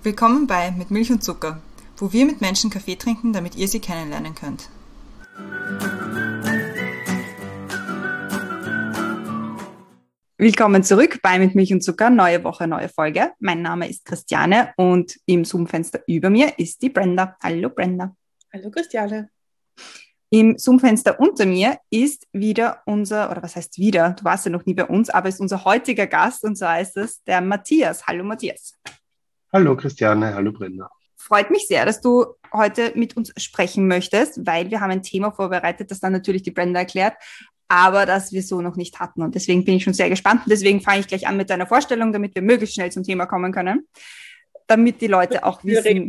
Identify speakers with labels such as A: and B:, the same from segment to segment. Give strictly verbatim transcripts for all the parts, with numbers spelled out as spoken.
A: Willkommen bei Mit Milch und Zucker, wo wir mit Menschen Kaffee trinken, damit ihr sie kennenlernen könnt. Willkommen zurück bei Mit Milch und Zucker, neue Woche, neue Folge. Mein Name ist Christiane und im Zoom-Fenster über mir ist die Brenda. Hallo Brenda.
B: Hallo Christiane.
A: Im Zoom-Fenster unter mir ist wieder unser, oder was heißt wieder, du warst ja noch nie bei uns, aber ist unser heutiger Gast und zwar ist es der Matthias. Hallo Matthias.
C: Hallo Christiane, hallo Brenda.
A: Freut mich sehr, dass du heute mit uns sprechen möchtest, weil wir haben ein Thema vorbereitet, das dann natürlich die Brenda erklärt, aber das wir so noch nicht hatten und deswegen bin ich schon sehr gespannt und deswegen fange ich gleich an mit deiner Vorstellung, damit wir möglichst schnell zum Thema kommen können, damit die Leute auch wissen...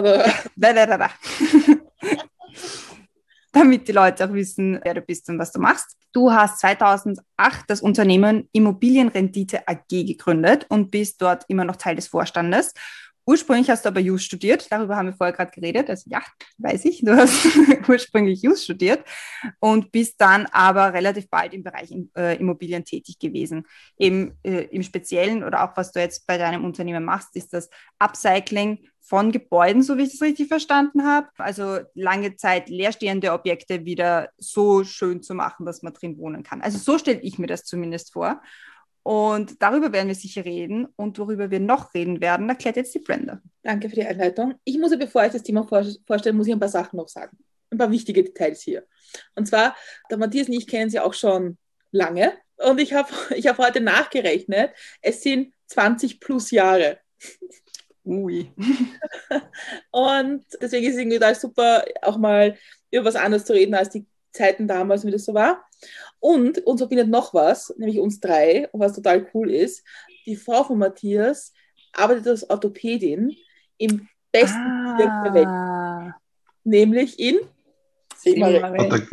A: damit die Leute auch wissen, wer du bist und was du machst. Du hast zweitausendacht das Unternehmen Immobilienrendite A G gegründet und bist dort immer noch Teil des Vorstandes. Ursprünglich hast du aber Jus studiert, darüber haben wir vorher gerade geredet, also ja, weiß ich, du hast ursprünglich Jus studiert und bist dann aber relativ bald im Bereich äh, Immobilien tätig gewesen. Eben äh, im Speziellen oder auch was du jetzt bei deinem Unternehmen machst, ist das Upcycling von Gebäuden, so wie ich das richtig verstanden habe. Also lange Zeit leerstehende Objekte wieder so schön zu machen, dass man drin wohnen kann. Also so stelle ich mir das zumindest vor. Und darüber werden wir sicher reden. Und worüber wir noch reden werden, erklärt jetzt die Brenda.
B: Danke für die Einleitung. Ich muss ja, bevor ich das Thema vorstelle, muss ich ein paar Sachen noch sagen. Ein paar wichtige Details hier. Und zwar, der Matthias und ich kennen sie auch schon lange. Und ich habe ich hab heute nachgerechnet, es sind zwanzig plus Jahre.
A: Ui.
B: Und deswegen ist es irgendwie da super, auch mal über was anderes zu reden, als die Zeiten damals, wie das so war. Und uns verbindet noch was, nämlich uns drei, und was total cool ist, die Frau von Matthias arbeitet als Orthopädin im besten
A: ah.
B: Bezirk der Welt, nämlich in Simmering.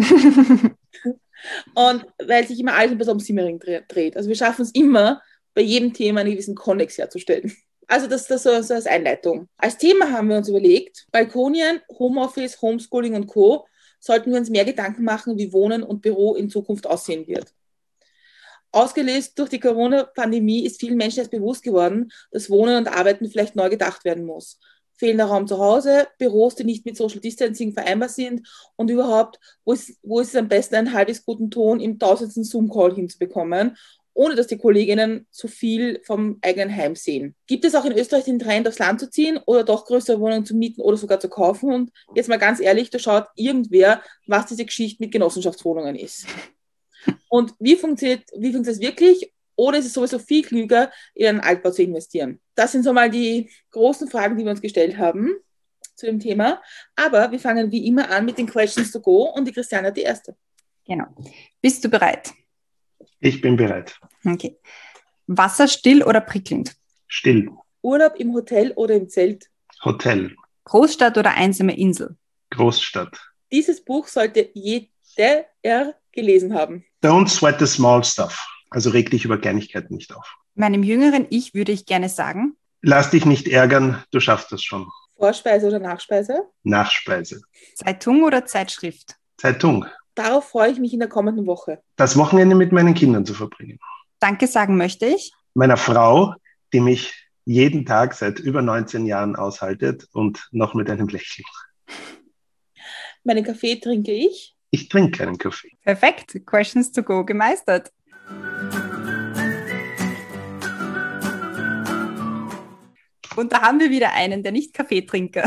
B: Und weil sich immer alles ein bisschen um Simmering dreht. Also wir schaffen es immer, bei jedem Thema einen gewissen Konnex herzustellen. Also das, das so, so als Einleitung. Als Thema haben wir uns überlegt, Balkonien, Homeoffice, Homeschooling und Co. sollten wir uns mehr Gedanken machen, wie Wohnen und Büro in Zukunft aussehen wird. Ausgelöst durch die Corona-Pandemie ist vielen Menschen erst bewusst geworden, dass Wohnen und Arbeiten vielleicht neu gedacht werden muss. Fehlender Raum zu Hause, Büros, die nicht mit Social Distancing vereinbar sind und überhaupt, wo ist, wo ist es am besten, einen halbwegs guten Ton im tausendsten Zoom-Call hinzubekommen, ohne dass die Kolleginnen zu viel vom eigenen Heim sehen. Gibt es auch in Österreich den Trend, aufs Land zu ziehen oder doch größere Wohnungen zu mieten oder sogar zu kaufen? Und jetzt mal ganz ehrlich, da schaut irgendwer, was diese Geschichte mit Genossenschaftswohnungen ist. Und wie funktioniert, wie funktioniert es wirklich? Oder ist es sowieso viel klüger, in einen Altbau zu investieren? Das sind so mal die großen Fragen, die wir uns gestellt haben zu dem Thema. Aber wir fangen wie immer an mit den Questions to go und die Christiane hat die erste.
A: Genau. Bist du bereit?
C: Ich bin bereit.
A: Okay. Wasser still oder prickelnd?
C: Still.
B: Urlaub im Hotel oder im Zelt?
C: Hotel.
A: Großstadt oder einsame Insel?
C: Großstadt.
B: Dieses Buch sollte jeder gelesen haben.
C: Don't sweat the small stuff. Also reg dich über Kleinigkeiten nicht auf.
A: Meinem jüngeren Ich würde ich gerne sagen:
C: Lass dich nicht ärgern, du schaffst das schon.
B: Vorspeise oder Nachspeise?
C: Nachspeise.
A: Zeitung oder Zeitschrift?
C: Zeitung.
B: Darauf freue ich mich in der kommenden Woche.
C: Das Wochenende mit meinen Kindern zu verbringen.
A: Danke sagen möchte ich
C: meiner Frau, die mich jeden Tag seit über neunzehn Jahren aushaltet und noch mit einem Lächeln.
B: Meinen Kaffee trinke ich.
C: Ich trinke keinen Kaffee.
A: Perfekt. Questions to go gemeistert. Und da haben wir wieder einen, der nicht Kaffeetrinker.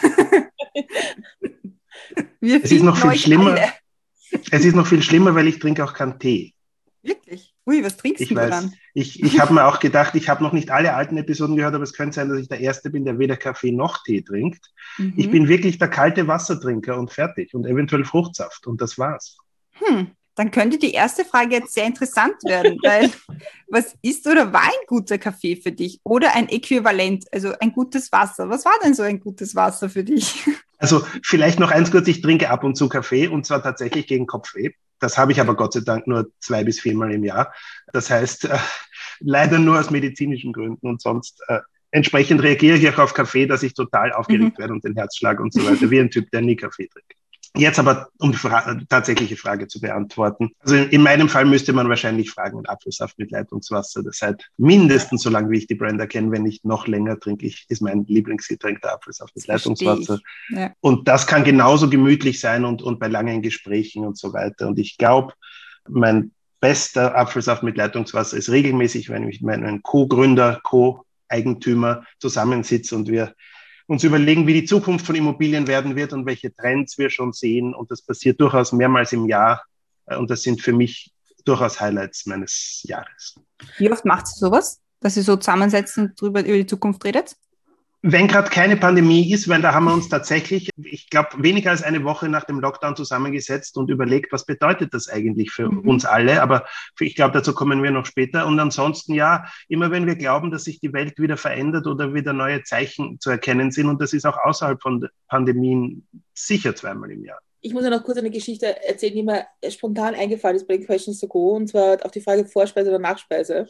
A: Wir
C: es ist noch viel schlimmer.
A: Alle.
C: Es ist noch viel schlimmer, weil ich trinke auch keinen Tee.
A: Wirklich? Ui, was trinkst
C: ich
A: du
C: weiß,
A: dann?
C: Ich, ich habe mir auch gedacht, ich habe noch nicht alle alten Episoden gehört, aber es könnte sein, dass ich der Erste bin, der weder Kaffee noch Tee trinkt. Mhm. Ich bin wirklich der kalte Wassertrinker und fertig und eventuell Fruchtsaft und das war's.
A: Hm, dann könnte die erste Frage jetzt sehr interessant werden, weil was ist oder war ein guter Kaffee für dich oder ein Äquivalent, also ein gutes Wasser? Was war denn so ein gutes Wasser für dich?
C: Also vielleicht noch eins kurz, ich trinke ab und zu Kaffee und zwar tatsächlich gegen Kopfweh. Das habe ich aber Gott sei Dank nur zwei bis viermal im Jahr. Das heißt, äh, leider nur aus medizinischen Gründen und sonst äh, entsprechend reagiere ich auch auf Kaffee, dass ich total aufgeregt mhm. werde und den Herzschlag und so weiter, wie ein Typ, der nie Kaffee trinkt. Jetzt aber, um die Fra- tatsächliche Frage zu beantworten. Also in, in meinem Fall müsste man wahrscheinlich fragen, und Apfelsaft mit Leitungswasser, das seit mindestens so lange, wie ich die Brand kenne, wenn nicht noch länger trinke ich, ist mein Lieblingsgetränk der Apfelsaft mit
A: Das verstehe
C: Leitungswasser.
A: ich. Ja.
C: Und das kann genauso gemütlich sein und, und bei langen Gesprächen und so weiter. Und ich glaube, mein bester Apfelsaft mit Leitungswasser ist regelmäßig, wenn ich mit meinem Co-Gründer, Co-Eigentümer zusammensitze und wir uns überlegen, wie die Zukunft von Immobilien werden wird und welche Trends wir schon sehen. Und das passiert durchaus mehrmals im Jahr. Und das sind für mich durchaus Highlights meines Jahres.
A: Wie oft macht ihr sowas, dass ihr so zusammensetzen und drüber über die Zukunft redet?
C: Wenn gerade keine Pandemie ist, weil da haben wir uns tatsächlich, ich glaube, weniger als eine Woche nach dem Lockdown zusammengesetzt und überlegt, was bedeutet das eigentlich für mhm. uns alle. Aber ich glaube, dazu kommen wir noch später. Und ansonsten, ja, immer wenn wir glauben, dass sich die Welt wieder verändert oder wieder neue Zeichen zu erkennen sind, und das ist auch außerhalb von Pandemien sicher zweimal im Jahr.
B: Ich muss ja noch kurz eine Geschichte erzählen, die mir spontan eingefallen ist bei den Questions to Go, und zwar auf die Frage Vorspeise oder Nachspeise.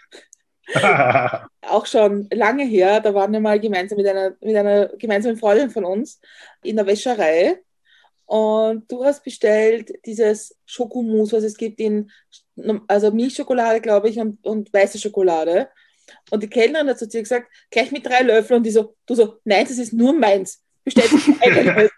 B: Auch schon lange her, da waren wir mal gemeinsam mit einer, mit einer gemeinsamen Freundin von uns in der Wäscherei, und du hast bestellt dieses Schokomousse, was es gibt in, also Milchschokolade, glaube ich, und, und weiße Schokolade, und die Kellnerin hat zu dir gesagt, gleich mit drei Löffeln, und die so, du so, nein, das ist nur meins, bestell einen.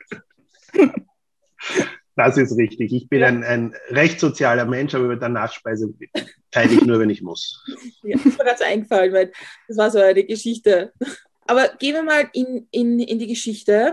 C: Das ist richtig. Ich bin ja. ein, ein recht sozialer Mensch, aber mit der Nachspeise teile ich nur, wenn ich muss.
B: Ja, das ist mir gerade so eingefallen, weil das war so eine Geschichte. Aber gehen wir mal in, in, in die Geschichte.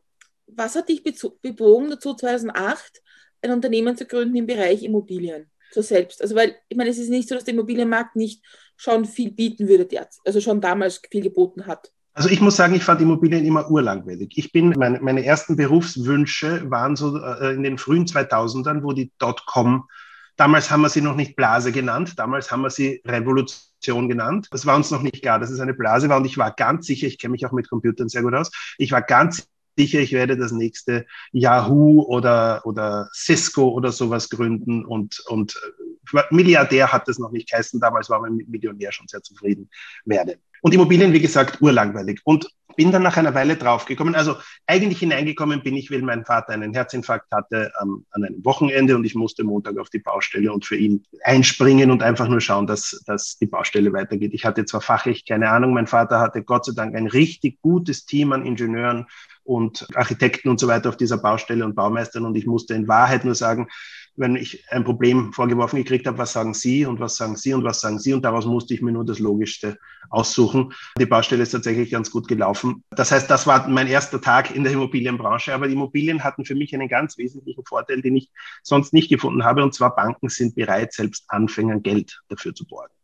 B: Was hat dich bewogen dazu, zweitausendacht ein Unternehmen zu gründen im Bereich Immobilien? So selbst. Also, weil, ich meine, es ist nicht so, dass der Immobilienmarkt nicht schon viel bieten würde, also schon damals viel geboten hat.
C: Also ich muss sagen, ich fand Immobilien immer urlangweilig. Ich bin, meine, meine ersten Berufswünsche waren so äh, in den frühen zweitausendern, wo die Dotcom, damals haben wir sie noch nicht Blase genannt, damals haben wir sie Revolution genannt. Das war uns noch nicht klar, dass es eine Blase war, und ich war ganz sicher, ich kenne mich auch mit Computern sehr gut aus, ich war ganz sicher, ich werde das nächste Yahoo oder, oder Cisco oder sowas gründen, und, und Milliardär hat das noch nicht geheißen, damals war man mit Millionär schon sehr zufrieden werde. Und Immobilien, wie gesagt, urlangweilig. Und bin dann nach einer Weile draufgekommen, also eigentlich hineingekommen bin ich, weil mein Vater einen Herzinfarkt hatte ähm, an einem Wochenende, und ich musste Montag auf die Baustelle und für ihn einspringen und einfach nur schauen, dass, dass die Baustelle weitergeht. Ich hatte zwar fachlich keine Ahnung, mein Vater hatte Gott sei Dank ein richtig gutes Team an Ingenieuren und Architekten und so weiter auf dieser Baustelle und Baumeistern, und ich musste in Wahrheit nur sagen, wenn ich ein Problem vorgeworfen gekriegt habe, was sagen Sie und was sagen Sie und was sagen Sie, und daraus musste ich mir nur das Logischste aussuchen. Die Baustelle ist tatsächlich ganz gut gelaufen. Das heißt, das war mein erster Tag in der Immobilienbranche, aber die Immobilien hatten für mich einen ganz wesentlichen Vorteil, den ich sonst nicht gefunden habe, und zwar Banken sind bereit, selbst Anfängern Geld dafür zu borgen.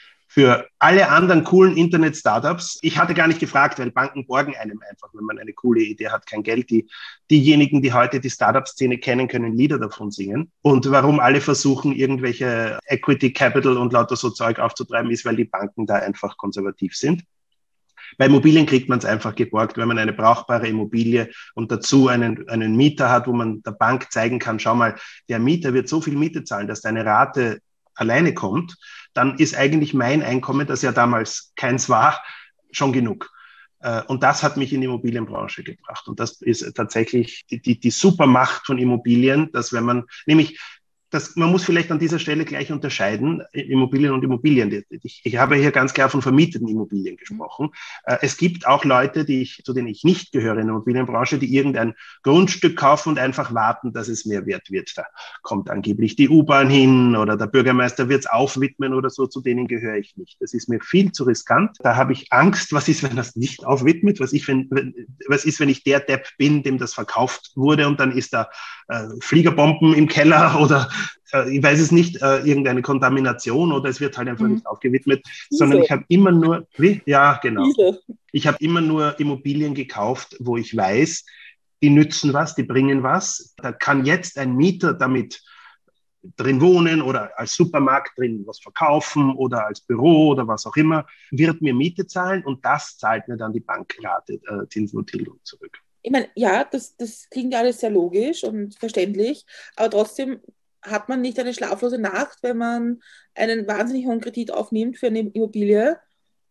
C: Für alle anderen coolen Internet-Startups, ich hatte gar nicht gefragt, weil Banken borgen einem einfach, wenn man eine coole Idee hat, kein Geld. Die, diejenigen, die heute die Startup-Szene kennen, können Lieder davon singen. Und warum alle versuchen, irgendwelche Equity Capital und lauter so Zeug aufzutreiben, ist, weil die Banken da einfach konservativ sind. Bei Immobilien kriegt man es einfach geborgt, wenn man eine brauchbare Immobilie und dazu einen, einen Mieter hat, wo man der Bank zeigen kann, schau mal, der Mieter wird so viel Miete zahlen, dass deine Rate alleine kommt, dann ist eigentlich mein Einkommen, das ja damals keins war, schon genug. Und das hat mich in die Immobilienbranche gebracht. Und das ist tatsächlich die, die, die Supermacht von Immobilien, dass wenn man, nämlich, das, man muss vielleicht an dieser Stelle gleich unterscheiden, Immobilien und Immobilien. Ich, ich habe hier ganz klar von vermieteten Immobilien gesprochen. Es gibt auch Leute, die ich, zu denen ich nicht gehöre in der Immobilienbranche, die irgendein Grundstück kaufen und einfach warten, dass es mehr wert wird. Da kommt angeblich die U-Bahn hin oder der Bürgermeister wird es aufwidmen oder so, zu denen gehöre ich nicht. Das ist mir viel zu riskant. Da habe ich Angst, was ist, wenn das nicht aufwidmet? Was, ich, wenn, was ist, wenn ich der Depp bin, dem das verkauft wurde, und dann ist da äh, Fliegerbomben im Keller oder ich weiß es nicht, äh, irgendeine Kontamination, oder es wird halt einfach mhm. nicht aufgewidmet, Diese. sondern ich habe immer nur, wie? Ja, genau. Diese. Ich habe immer nur Immobilien gekauft, wo ich weiß, die nützen was, die bringen was. Da kann jetzt ein Mieter damit drin wohnen oder als Supermarkt drin was verkaufen oder als Büro oder was auch immer, wird mir Miete zahlen, und das zahlt mir dann die Bankrate, äh, Zinsen und Tilgung zurück.
B: Ich meine, ja, das, das klingt ja alles sehr logisch und verständlich, aber trotzdem hat man nicht eine schlaflose Nacht, wenn man einen wahnsinnig hohen Kredit aufnimmt für eine Immobilie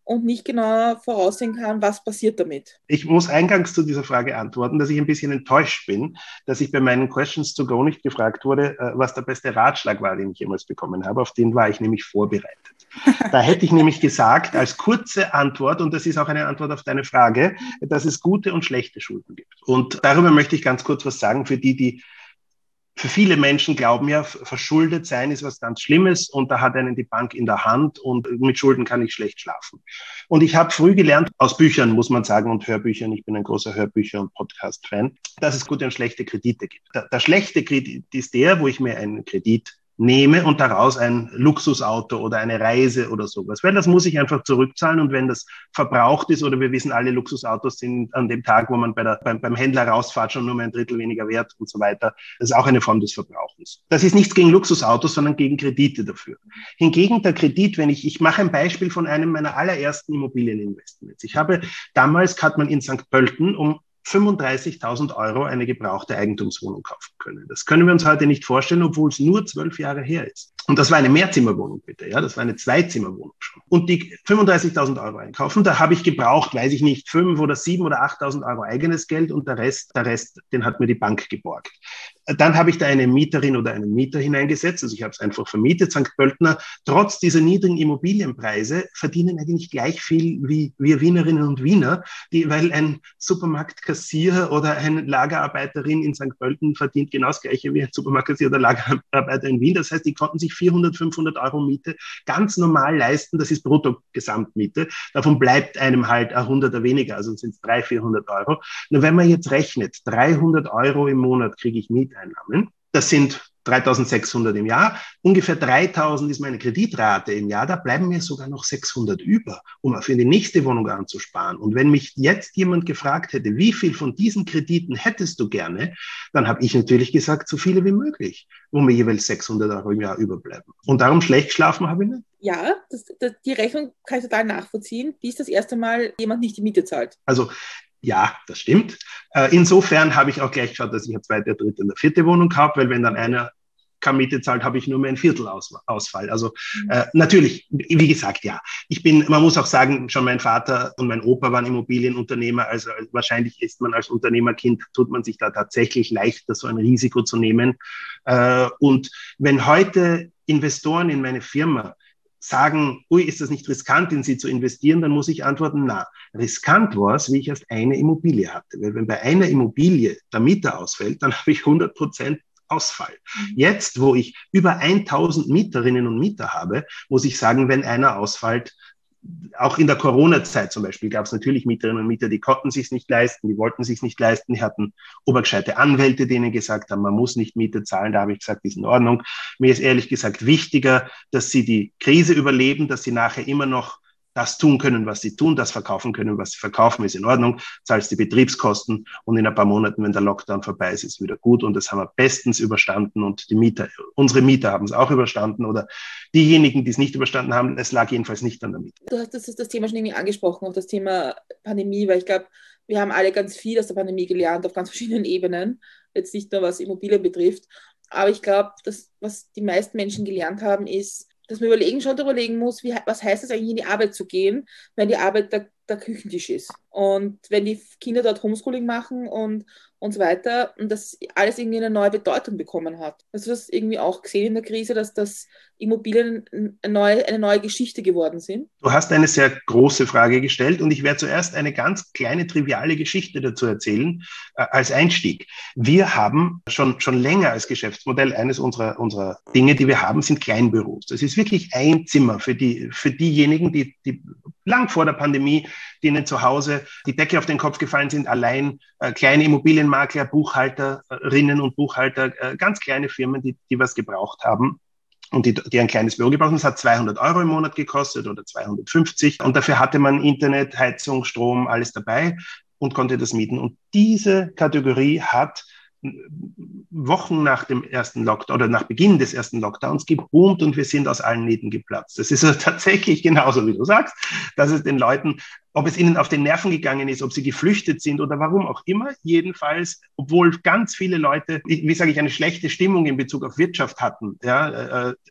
B: und nicht genau voraussehen kann, was passiert damit.
C: Ich muss eingangs zu dieser Frage antworten, dass ich ein bisschen enttäuscht bin, dass ich bei meinen Questions to go nicht gefragt wurde, was der beste Ratschlag war, den ich jemals bekommen habe. Auf den war ich nämlich vorbereitet. Da hätte ich nämlich gesagt, als kurze Antwort, und das ist auch eine Antwort auf deine Frage, dass es gute und schlechte Schulden gibt. Und darüber möchte ich ganz kurz was sagen für die, die Für viele Menschen glauben ja, verschuldet sein ist was ganz Schlimmes und da hat einen die Bank in der Hand und mit Schulden kann ich schlecht schlafen. Und ich habe früh gelernt, aus Büchern muss man sagen und Hörbüchern, ich bin ein großer Hörbücher- und Podcast-Fan, dass es gute und schlechte Kredite gibt. Der, der schlechte Kredit ist der, wo ich mir einen Kredit nehme und daraus ein Luxusauto oder eine Reise oder sowas. Weil das muss ich einfach zurückzahlen und wenn das verbraucht ist oder wir wissen alle, Luxusautos sind an dem Tag, wo man bei der, beim, beim Händler rausfahrt, schon nur mehr ein Drittel weniger wert und so weiter. Das ist auch eine Form des Verbrauchens. Das ist nichts gegen Luxusautos, sondern gegen Kredite dafür. Hingegen der Kredit, wenn ich, ich mache ein Beispiel von einem meiner allerersten Immobilieninvestments. Ich habe, damals hat man in Sankt Pölten um fünfunddreißigtausend Euro eine gebrauchte Eigentumswohnung kaufen können. Das können wir uns heute nicht vorstellen, obwohl es nur zwölf Jahre her ist. Und das war eine Mehrzimmerwohnung, bitte. Ja, das war eine Zweizimmerwohnung schon. Und die fünfunddreißigtausend Euro einkaufen, da habe ich gebraucht, weiß ich nicht, fünf oder sieben oder achttausend Euro eigenes Geld und der Rest, der Rest, den hat mir die Bank geborgt. Dann habe ich da eine Mieterin oder einen Mieter hineingesetzt, also ich habe es einfach vermietet. Sankt Pöltner, trotz dieser niedrigen Immobilienpreise, verdienen eigentlich gleich viel wie wir Wienerinnen und Wiener, die, weil ein Supermarktkassier oder eine Lagerarbeiterin in Sankt Pölten verdient genau das Gleiche wie ein Supermarktkassier oder Lagerarbeiter in Wien. Das heißt, die konnten sich vierhundert, fünfhundert Euro Miete ganz normal leisten. Das ist Brutto-Gesamtmiete. Davon bleibt einem halt ein Hunderter weniger, also sind es dreihundert, vierhundert Euro. Nur wenn man jetzt rechnet, dreihundert Euro im Monat kriege ich Mieteinnahmen. Das sind dreitausendsechshundert im Jahr. Ungefähr dreitausend ist meine Kreditrate im Jahr. Da bleiben mir sogar noch sechshundert über, um für die nächste Wohnung anzusparen. Und wenn mich jetzt jemand gefragt hätte, wie viel von diesen Krediten hättest du gerne, dann habe ich natürlich gesagt, so viele wie möglich, wo mir jeweils sechshundert Euro im Jahr überbleiben. Und darum schlecht schlafen habe ich nicht.
B: Ja, das, das, die Rechnung kann ich total nachvollziehen, bis das erste Mal jemand nicht die Miete zahlt.
C: Also ja, das stimmt. Äh, insofern habe ich auch gleich geschaut, dass ich eine zweite, eine dritte und eine vierte Wohnung habe, weil wenn dann einer keine Miete zahlt, habe ich nur mehr ein Viertel Aus, Ausfall. Also äh, natürlich, wie gesagt, ja. Ich bin, man muss auch sagen, schon mein Vater und mein Opa waren Immobilienunternehmer, also wahrscheinlich ist man als Unternehmerkind, tut man sich da tatsächlich leichter, so ein Risiko zu nehmen. Äh, und wenn heute Investoren in meine Firma sagen, ui, ist das nicht riskant, in sie zu investieren, dann muss ich antworten, na, riskant war es, wie ich erst eine Immobilie hatte. Weil wenn bei einer Immobilie der Mieter ausfällt, dann habe ich hundert Prozent Ausfall. Jetzt, wo ich über tausend Mieterinnen und Mieter habe, muss ich sagen, wenn einer ausfällt, auch in der Corona-Zeit zum Beispiel gab es natürlich Mieterinnen und Mieter, die konnten sich nicht leisten, die wollten sich nicht leisten, die hatten obergescheite Anwälte, denen gesagt haben, man muss nicht Miete zahlen. Da habe ich gesagt, das ist in Ordnung. Mir ist ehrlich gesagt wichtiger, dass sie die Krise überleben, dass sie nachher immer noch das tun können, was sie tun, das verkaufen können, was sie verkaufen, ist in Ordnung, zahlst die Betriebskosten und in ein paar Monaten, wenn der Lockdown vorbei ist, ist es wieder gut und das haben wir bestens überstanden und die Mieter, unsere Mieter haben es auch überstanden oder diejenigen, die es nicht überstanden haben, es lag jedenfalls nicht an der Miete.
B: Du hast das, das Thema schon irgendwie angesprochen, auch das Thema Pandemie, weil ich glaube, wir haben alle ganz viel aus der Pandemie gelernt, auf ganz verschiedenen Ebenen, jetzt nicht nur was Immobilien betrifft, aber ich glaube, dass was die meisten Menschen gelernt haben, ist, dass man überlegen, schon überlegen muss, wie, was heißt es eigentlich, in die Arbeit zu gehen, wenn die Arbeit der, der Küchentisch ist. Und wenn die Kinder dort Homeschooling machen und, und so weiter und das alles irgendwie eine neue Bedeutung bekommen hat. Hast du das irgendwie auch gesehen in der Krise, dass das Immobilien eine neue, eine neue Geschichte geworden sind?
C: Du hast eine sehr große Frage gestellt und ich werde zuerst eine ganz kleine, triviale Geschichte dazu erzählen, äh, als Einstieg. Wir haben schon, schon länger als Geschäftsmodell, eines unserer, unserer Dinge, die wir haben, sind Kleinbüros. Das ist wirklich ein Zimmer für die, für diejenigen, die, die lang vor der Pandemie, denen zu Hause die Decke auf den Kopf gefallen sind, allein äh, kleine Immobilienmakler, Buchhalterinnen und Buchhalter, äh, ganz kleine Firmen, die, die was gebraucht haben. Und die, die ein kleines Büro gebraucht haben. Das hat zweihundert Euro im Monat gekostet oder zweihundertfünfzig. Und dafür hatte man Internet, Heizung, Strom, alles dabei und konnte das mieten. Und diese Kategorie hat Wochen nach dem ersten Lockdown oder nach Beginn des ersten Lockdowns geboomt und wir sind aus allen Nähten geplatzt. Das ist also tatsächlich genauso, wie du sagst, dass es den Leuten, ob es ihnen auf den Nerven gegangen ist, ob sie geflüchtet sind oder warum auch immer, jedenfalls, obwohl ganz viele Leute, wie sage ich, eine schlechte Stimmung in Bezug auf Wirtschaft hatten, ja,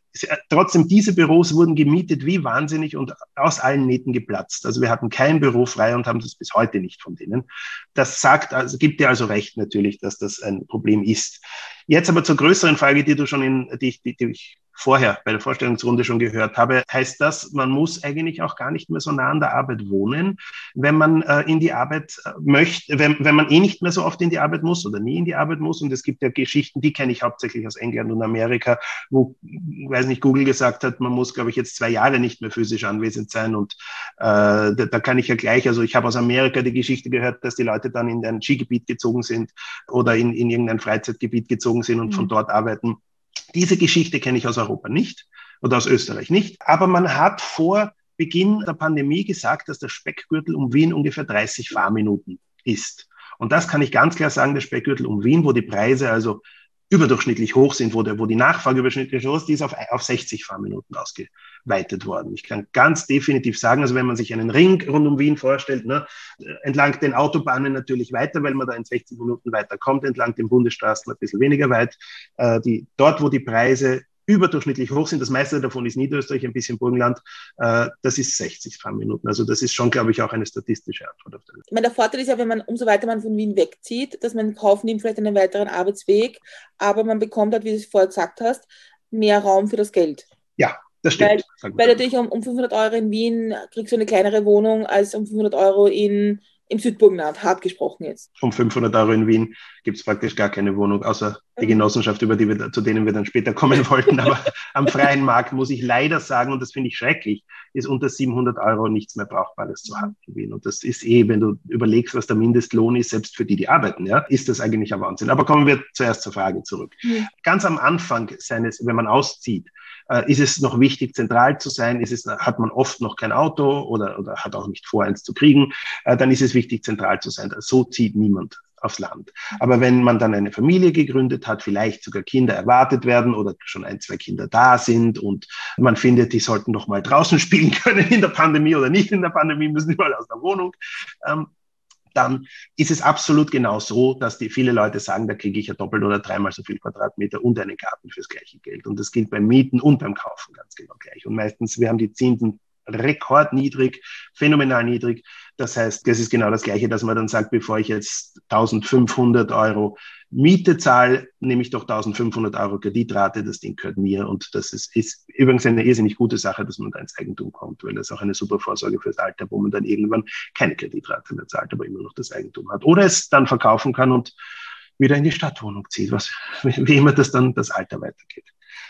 C: trotzdem, diese Büros wurden gemietet wie wahnsinnig und aus allen Nähten geplatzt. Also wir hatten kein Büro frei und haben das bis heute nicht von denen. Das sagt, also gibt dir also recht natürlich, dass das ein Problem ist. Jetzt aber zur größeren Frage, die du schon in, die, die, die ich vorher bei der Vorstellungsrunde schon gehört habe, heißt das, man muss eigentlich auch gar nicht mehr so nah an der Arbeit wohnen, wenn man äh, in die Arbeit möchte, wenn, wenn man eh nicht mehr so oft in die Arbeit muss oder nie in die Arbeit muss. Und es gibt ja Geschichten, die kenne ich hauptsächlich aus England und Amerika, wo, weiß nicht, Google gesagt hat, man muss, glaube ich, jetzt zwei Jahre nicht mehr physisch anwesend sein. Und äh, da, da kann ich ja gleich, also ich habe aus Amerika die Geschichte gehört, dass die Leute dann in ein Skigebiet gezogen sind oder in, in irgendein Freizeitgebiet gezogen sind und mhm. von dort arbeiten. Diese Geschichte kenne ich aus Europa nicht oder aus Österreich nicht. Aber man hat vor Beginn der Pandemie gesagt, dass der Speckgürtel um Wien ungefähr dreißig Fahrminuten ist. Und das kann ich ganz klar sagen, der Speckgürtel um Wien, wo die Preise also überdurchschnittlich hoch sind, wo, der, wo die Nachfrage überschnittlich hoch ist, die ist auf, auf sechzig Fahrminuten ausgeweitet worden. Ich kann ganz definitiv sagen, also wenn man sich einen Ring rund um Wien vorstellt, ne, entlang den Autobahnen natürlich weiter, weil man da in sechzig Minuten weiterkommt, entlang den Bundesstraßen ein bisschen weniger weit. Äh, die, dort, wo die Preise überdurchschnittlich hoch sind, das meiste davon ist Niederösterreich, ein bisschen Burgenland, äh, das ist sechzig Fahrminuten. Also das ist schon, glaube ich, auch eine statistische Antwort auf das.
B: Ich meine, der Vorteil ist ja, wenn man, umso weiter man von Wien wegzieht, dass man in Kauf nimmt vielleicht einen weiteren Arbeitsweg, aber man bekommt halt, wie du es vorher gesagt hast, mehr Raum für das Geld.
C: Ja, das stimmt.
B: Weil, weil natürlich um, um fünfhundert Euro in Wien kriegst du eine kleinere Wohnung als um fünfhundert Euro in im Südburgenland, hart gesprochen jetzt.
C: Um fünfhundert Euro in Wien gibt es praktisch gar keine Wohnung, außer die Genossenschaft, über die wir, zu denen wir dann später kommen wollten. Aber am freien Markt muss ich leider sagen, und das finde ich schrecklich, ist unter siebenhundert Euro nichts mehr Brauchbares zu haben in Wien. Und das ist eh, wenn du überlegst, was der Mindestlohn ist, selbst für die, die arbeiten, ja, ist das eigentlich ein Wahnsinn. Aber kommen wir zuerst zur Frage zurück. Mhm. Ganz am Anfang seines, wenn man auszieht, äh, ist es noch wichtig, zentral zu sein, ist es, hat man oft noch kein Auto oder, oder hat auch nicht vor, eins zu kriegen, äh, dann ist es wichtig, zentral zu sein. So zieht niemand aufs Land. Aber wenn man dann eine Familie gegründet hat, vielleicht sogar Kinder erwartet werden oder schon ein, zwei Kinder da sind und man findet, die sollten doch mal draußen spielen können in der Pandemie oder nicht in der Pandemie, müssen die mal aus der Wohnung, ähm, dann ist es absolut genau so, dass die viele Leute sagen, da kriege ich ja doppelt oder dreimal so viel Quadratmeter und einen Garten fürs gleiche Geld. Und das gilt beim Mieten und beim Kaufen ganz genau gleich. Und meistens, wir haben die Zinsen rekordniedrig, phänomenal niedrig. Das heißt, das ist genau das Gleiche, dass man dann sagt, bevor ich jetzt eintausendfünfhundert Euro Miete zahle, nehme ich doch eintausendfünfhundert Euro Kreditrate, das Ding gehört mir. Und das ist, ist übrigens eine irrsinnig gute Sache, dass man da ins Eigentum kommt, weil das auch eine super Vorsorge fürs Alter, wo man dann irgendwann keine Kreditrate mehr zahlt, aber immer noch das Eigentum hat. Oder es dann verkaufen kann und wieder in die Stadtwohnung zieht, was, wie immer das dann das Alter weitergeht.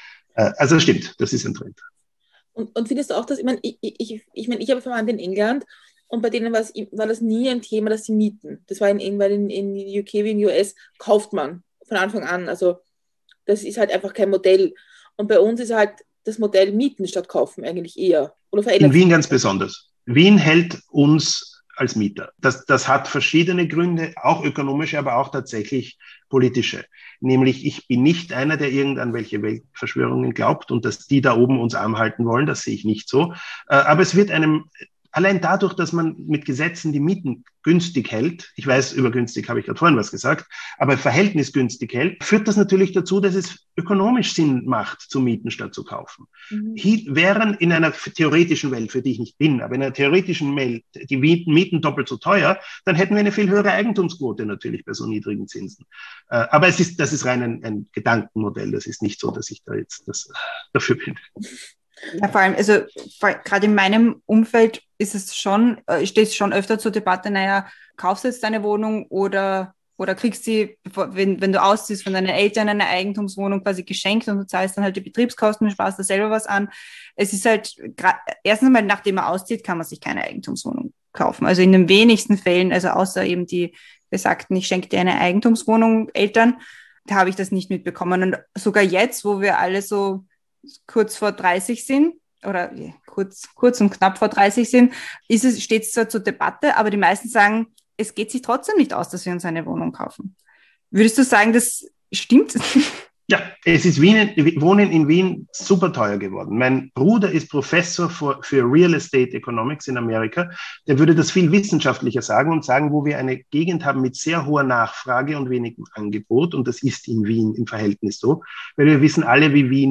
C: Also stimmt, das ist ein Trend.
B: Und, und findest du auch, dass, ich meine, ich, ich, ich, mein, ich habe Verwandte in England und bei denen war, es, war das nie ein Thema, dass sie mieten. Das war in, in, in U K wie in U S, kauft man von Anfang an. Also das ist halt einfach kein Modell. Und bei uns ist halt das Modell Mieten statt Kaufen eigentlich eher. Oder verändert
C: in Wien ganz besonders. Wien hält uns als Mieter. Das, das hat verschiedene Gründe, auch ökonomische, aber auch tatsächlich politische. Nämlich, ich bin nicht einer, der irgendwann welche Weltverschwörungen glaubt und dass die da oben uns arm halten wollen, das sehe ich nicht so. Aber es wird einem, allein dadurch, dass man mit Gesetzen die Mieten günstig hält, ich weiß, über günstig habe ich gerade vorhin was gesagt, aber Verhältnis günstig hält, führt das natürlich dazu, dass es ökonomisch Sinn macht, zu mieten statt zu kaufen. Mhm. Hier wären in einer theoretischen Welt, für die ich nicht bin, aber in einer theoretischen Welt die Mieten, Mieten doppelt so teuer, dann hätten wir eine viel höhere Eigentumsquote natürlich bei so niedrigen Zinsen. Aber es ist, das ist rein ein, ein Gedankenmodell, das ist nicht so, dass ich da jetzt das, dafür bin.
A: Ja, vor allem, also gerade in meinem Umfeld ist es schon, äh, steht es schon öfter zur Debatte, naja, kaufst du jetzt deine Wohnung oder, oder kriegst sie, wenn, wenn du ausziehst, von deinen Eltern eine Eigentumswohnung quasi geschenkt und du zahlst dann halt die Betriebskosten und sparst da selber was an. Es ist halt, erstens mal, nachdem man auszieht, kann man sich keine Eigentumswohnung kaufen. Also in den wenigsten Fällen, also außer eben die besagten, ich schenke dir eine Eigentumswohnung, Eltern, da habe ich das nicht mitbekommen. Und sogar jetzt, wo wir alle so kurz vor dreißig sind oder ja, kurz, kurz und knapp vor dreißig sind, ist es, steht es zwar zur Debatte, aber die meisten sagen, es geht sich trotzdem nicht aus, dass wir uns eine Wohnung kaufen. Würdest du sagen, das stimmt?
C: Ja, es ist Wien, Wohnen in Wien super teuer geworden. Mein Bruder ist Professor für, für Real Estate Economics in Amerika. Der würde das viel wissenschaftlicher sagen und sagen, wo wir eine Gegend haben mit sehr hoher Nachfrage und wenigem Angebot. Und das ist in Wien im Verhältnis so, weil wir wissen alle, wie Wien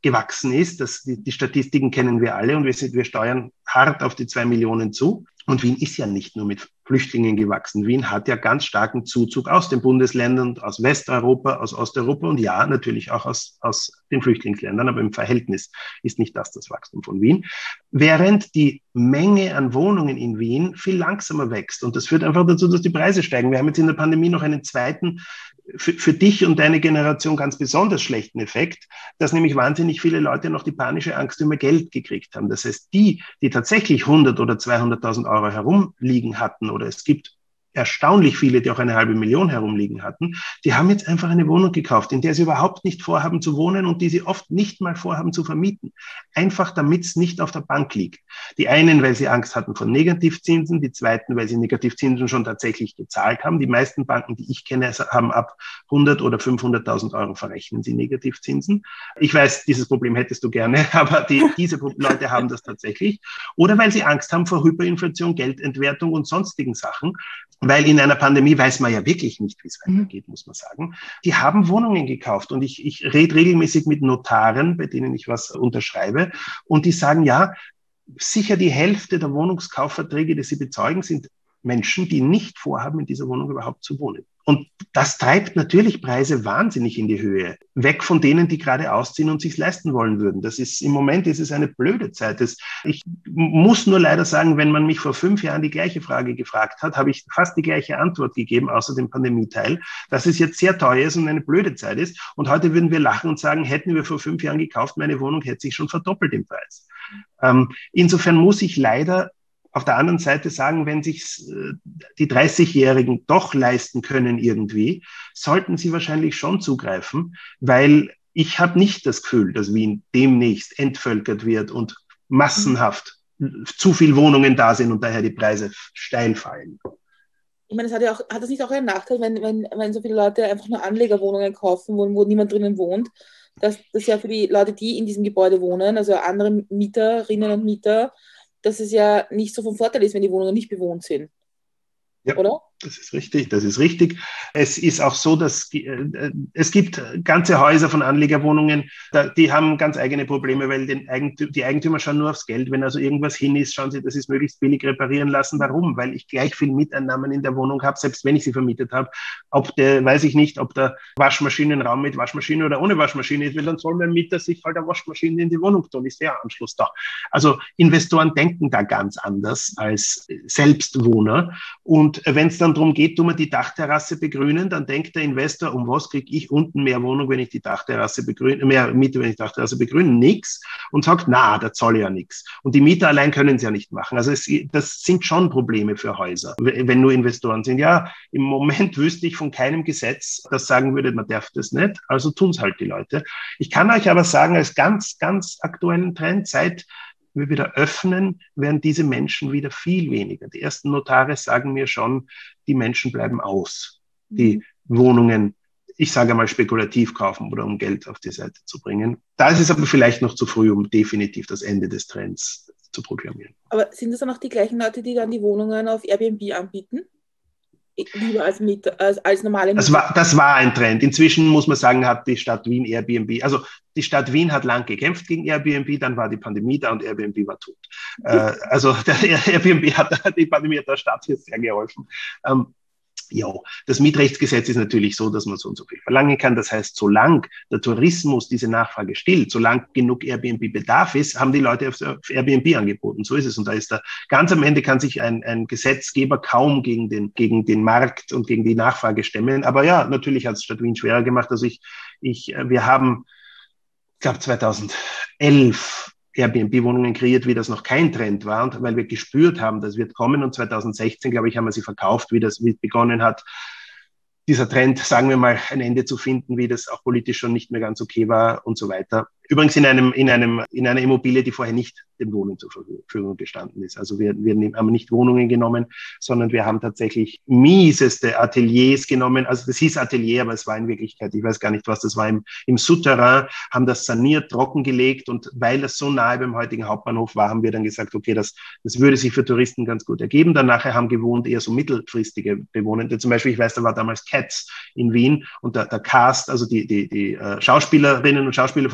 C: gewachsen ist. Das, die, die Statistiken kennen wir alle und wir, sind, wir steuern hart auf die zwei Millionen zu. Und Wien ist ja nicht nur mit Flüchtlingen gewachsen. Wien hat ja ganz starken Zuzug aus den Bundesländern, aus Westeuropa, aus Osteuropa und ja, natürlich auch aus, aus den Flüchtlingsländern, aber im Verhältnis ist nicht das das Wachstum von Wien. Während die Menge an Wohnungen in Wien viel langsamer wächst. Und das führt einfach dazu, dass die Preise steigen. Wir haben jetzt in der Pandemie noch einen zweiten, für, für dich und deine Generation ganz besonders schlechten Effekt, dass nämlich wahnsinnig viele Leute noch die panische Angst über Geld gekriegt haben. Das heißt, die, die tatsächlich hundert oder zweihunderttausend Euro herumliegen hatten, oder es gibt erstaunlich viele, die auch eine halbe Million herumliegen hatten, die haben jetzt einfach eine Wohnung gekauft, in der sie überhaupt nicht vorhaben zu wohnen und die sie oft nicht mal vorhaben zu vermieten. Einfach damit es nicht auf der Bank liegt. Die einen, weil sie Angst hatten vor Negativzinsen, die zweiten, weil sie Negativzinsen schon tatsächlich gezahlt haben. Die meisten Banken, die ich kenne, haben ab hundert oder fünfhunderttausend Euro verrechnen sie Negativzinsen. Ich weiß, dieses Problem hättest du gerne, aber die, diese Leute haben das tatsächlich. Oder weil sie Angst haben vor Hyperinflation, Geldentwertung und sonstigen Sachen. Weil in einer Pandemie weiß man ja wirklich nicht, wie es weitergeht, muss man sagen. Die haben Wohnungen gekauft und ich, ich rede regelmäßig mit Notaren, bei denen ich was unterschreibe und die sagen, ja, sicher die Hälfte der Wohnungskaufverträge, die sie bezeugen, sind Menschen, die nicht vorhaben, in dieser Wohnung überhaupt zu wohnen. Und das treibt natürlich Preise wahnsinnig in die Höhe. Weg von denen, die gerade ausziehen und sich leisten wollen würden. Das ist, im Moment ist es eine blöde Zeit. Das, ich muss nur leider sagen, wenn man mich vor fünf Jahren die gleiche Frage gefragt hat, habe ich fast die gleiche Antwort gegeben, außer dem Pandemieteil, dass es jetzt sehr teuer ist und eine blöde Zeit ist. Und heute würden wir lachen und sagen, hätten wir vor fünf Jahren gekauft, meine Wohnung hätte sich schon verdoppelt im Preis. Ähm, insofern muss ich leider auf der anderen Seite sagen, wenn sich äh, die dreißigjährigen doch leisten können irgendwie, sollten sie wahrscheinlich schon zugreifen, weil ich habe nicht das Gefühl, dass Wien demnächst entvölkert wird und massenhaft mhm. zu viel Wohnungen da sind und daher die Preise steil fallen.
B: Ich meine, es hat ja auch, hat das nicht auch einen Nachteil, wenn, wenn, wenn so viele Leute einfach nur Anlegerwohnungen kaufen, wo, wo niemand drinnen wohnt, dass das ja für die Leute, die in diesem Gebäude wohnen, also andere Mieterinnen und Mieter, dass es ja nicht so von Vorteil ist, wenn die Wohnungen nicht bewohnt sind.
C: Ja,
B: oder?
C: Das ist richtig, das ist richtig. Es ist auch so, dass äh, es gibt ganze Häuser von Anlegerwohnungen, da, die haben ganz eigene Probleme, weil den Eigentü- die Eigentümer schauen nur aufs Geld. Wenn also irgendwas hin ist, schauen sie, dass sie es möglichst billig reparieren lassen. Warum? Weil ich gleich viel Miteinnahmen in der Wohnung habe, selbst wenn ich sie vermietet habe. Ob der, weiß ich nicht, ob der Waschmaschinenraum mit Waschmaschine oder ohne Waschmaschine ist, weil dann soll mein Mieter sich halt eine Waschmaschine in die Wohnung tun, ist der Anschluss da. Also Investoren denken da ganz anders als Selbstwohner. Und wenn es dann darum geht, tun wir die Dachterrasse begrünen, dann denkt der Investor, um was kriege ich unten mehr Wohnung, wenn ich die Dachterrasse begrüne, mehr Miete, wenn ich die Dachterrasse begrüne? Nix. Und sagt, na, da zahle ich ja nichts. Und die Mieter allein können es ja nicht machen. Also es, das sind schon Probleme für Häuser, wenn nur Investoren sind. Ja, im Moment wüsste ich von keinem Gesetz, das sagen würde, man darf das nicht. Also tun es halt die Leute. Ich kann euch aber sagen, als ganz, ganz aktuellen Trend, seit wir wieder öffnen, werden diese Menschen wieder viel weniger. Die ersten Notare sagen mir schon, die Menschen bleiben aus, die mhm. Wohnungen, ich sage mal, spekulativ kaufen oder um Geld auf die Seite zu bringen. Da ist es aber vielleicht noch zu früh, um definitiv das Ende des Trends zu proklamieren.
B: Aber sind das dann auch die gleichen Leute, die dann die Wohnungen auf Airbnb anbieten? Lieber als, Mieter, als, als normale Mieter.
C: Das war, das war ein Trend. Inzwischen muss man sagen, hat die Stadt Wien Airbnb, also die Stadt Wien hat lang gekämpft gegen Airbnb, dann war die Pandemie da und Airbnb war tot. äh, also der Airbnb hat, die Pandemie hat der Stadt jetzt sehr geholfen. Ähm, Ja, das Mietrechtsgesetz ist natürlich so, dass man so und so viel verlangen kann. Das heißt, solange der Tourismus diese Nachfrage stillt, solange genug Airbnb-Bedarf ist, haben die Leute auf Airbnb angeboten. So ist es. Und da ist da ganz am Ende kann sich ein, ein Gesetzgeber kaum gegen den, gegen den Markt und gegen die Nachfrage stemmen. Aber ja, natürlich hat es Stadt Wien schwerer gemacht. Also ich, ich, wir haben, ich glaube, zweitausendelf Airbnb-Wohnungen kreiert, wie das noch kein Trend war und weil wir gespürt haben, das wird kommen und zweitausendsechzehn, glaube ich, haben wir sie verkauft, wie das wie begonnen hat, dieser Trend, sagen wir mal, ein Ende zu finden, wie das auch politisch schon nicht mehr ganz okay war und so weiter. Übrigens in einem, in einem, in einer Immobilie, die vorher nicht dem Wohnen zur Verfügung gestanden ist. Also wir, wir haben nicht Wohnungen genommen, sondern wir haben tatsächlich mieseste Ateliers genommen. Also das hieß Atelier, aber es war in Wirklichkeit, ich weiß gar nicht was, das war im, im Souterrain, haben das saniert, trockengelegt und weil das so nahe beim heutigen Hauptbahnhof war, haben wir dann gesagt, okay, das, das würde sich für Touristen ganz gut ergeben. Dann nachher haben gewohnt eher so mittelfristige Bewohnende. Zum Beispiel, ich weiß, da war damals Cats in Wien und der, der Cast, also die, die, die uh, Schauspielerinnen und Schauspieler von Cats haben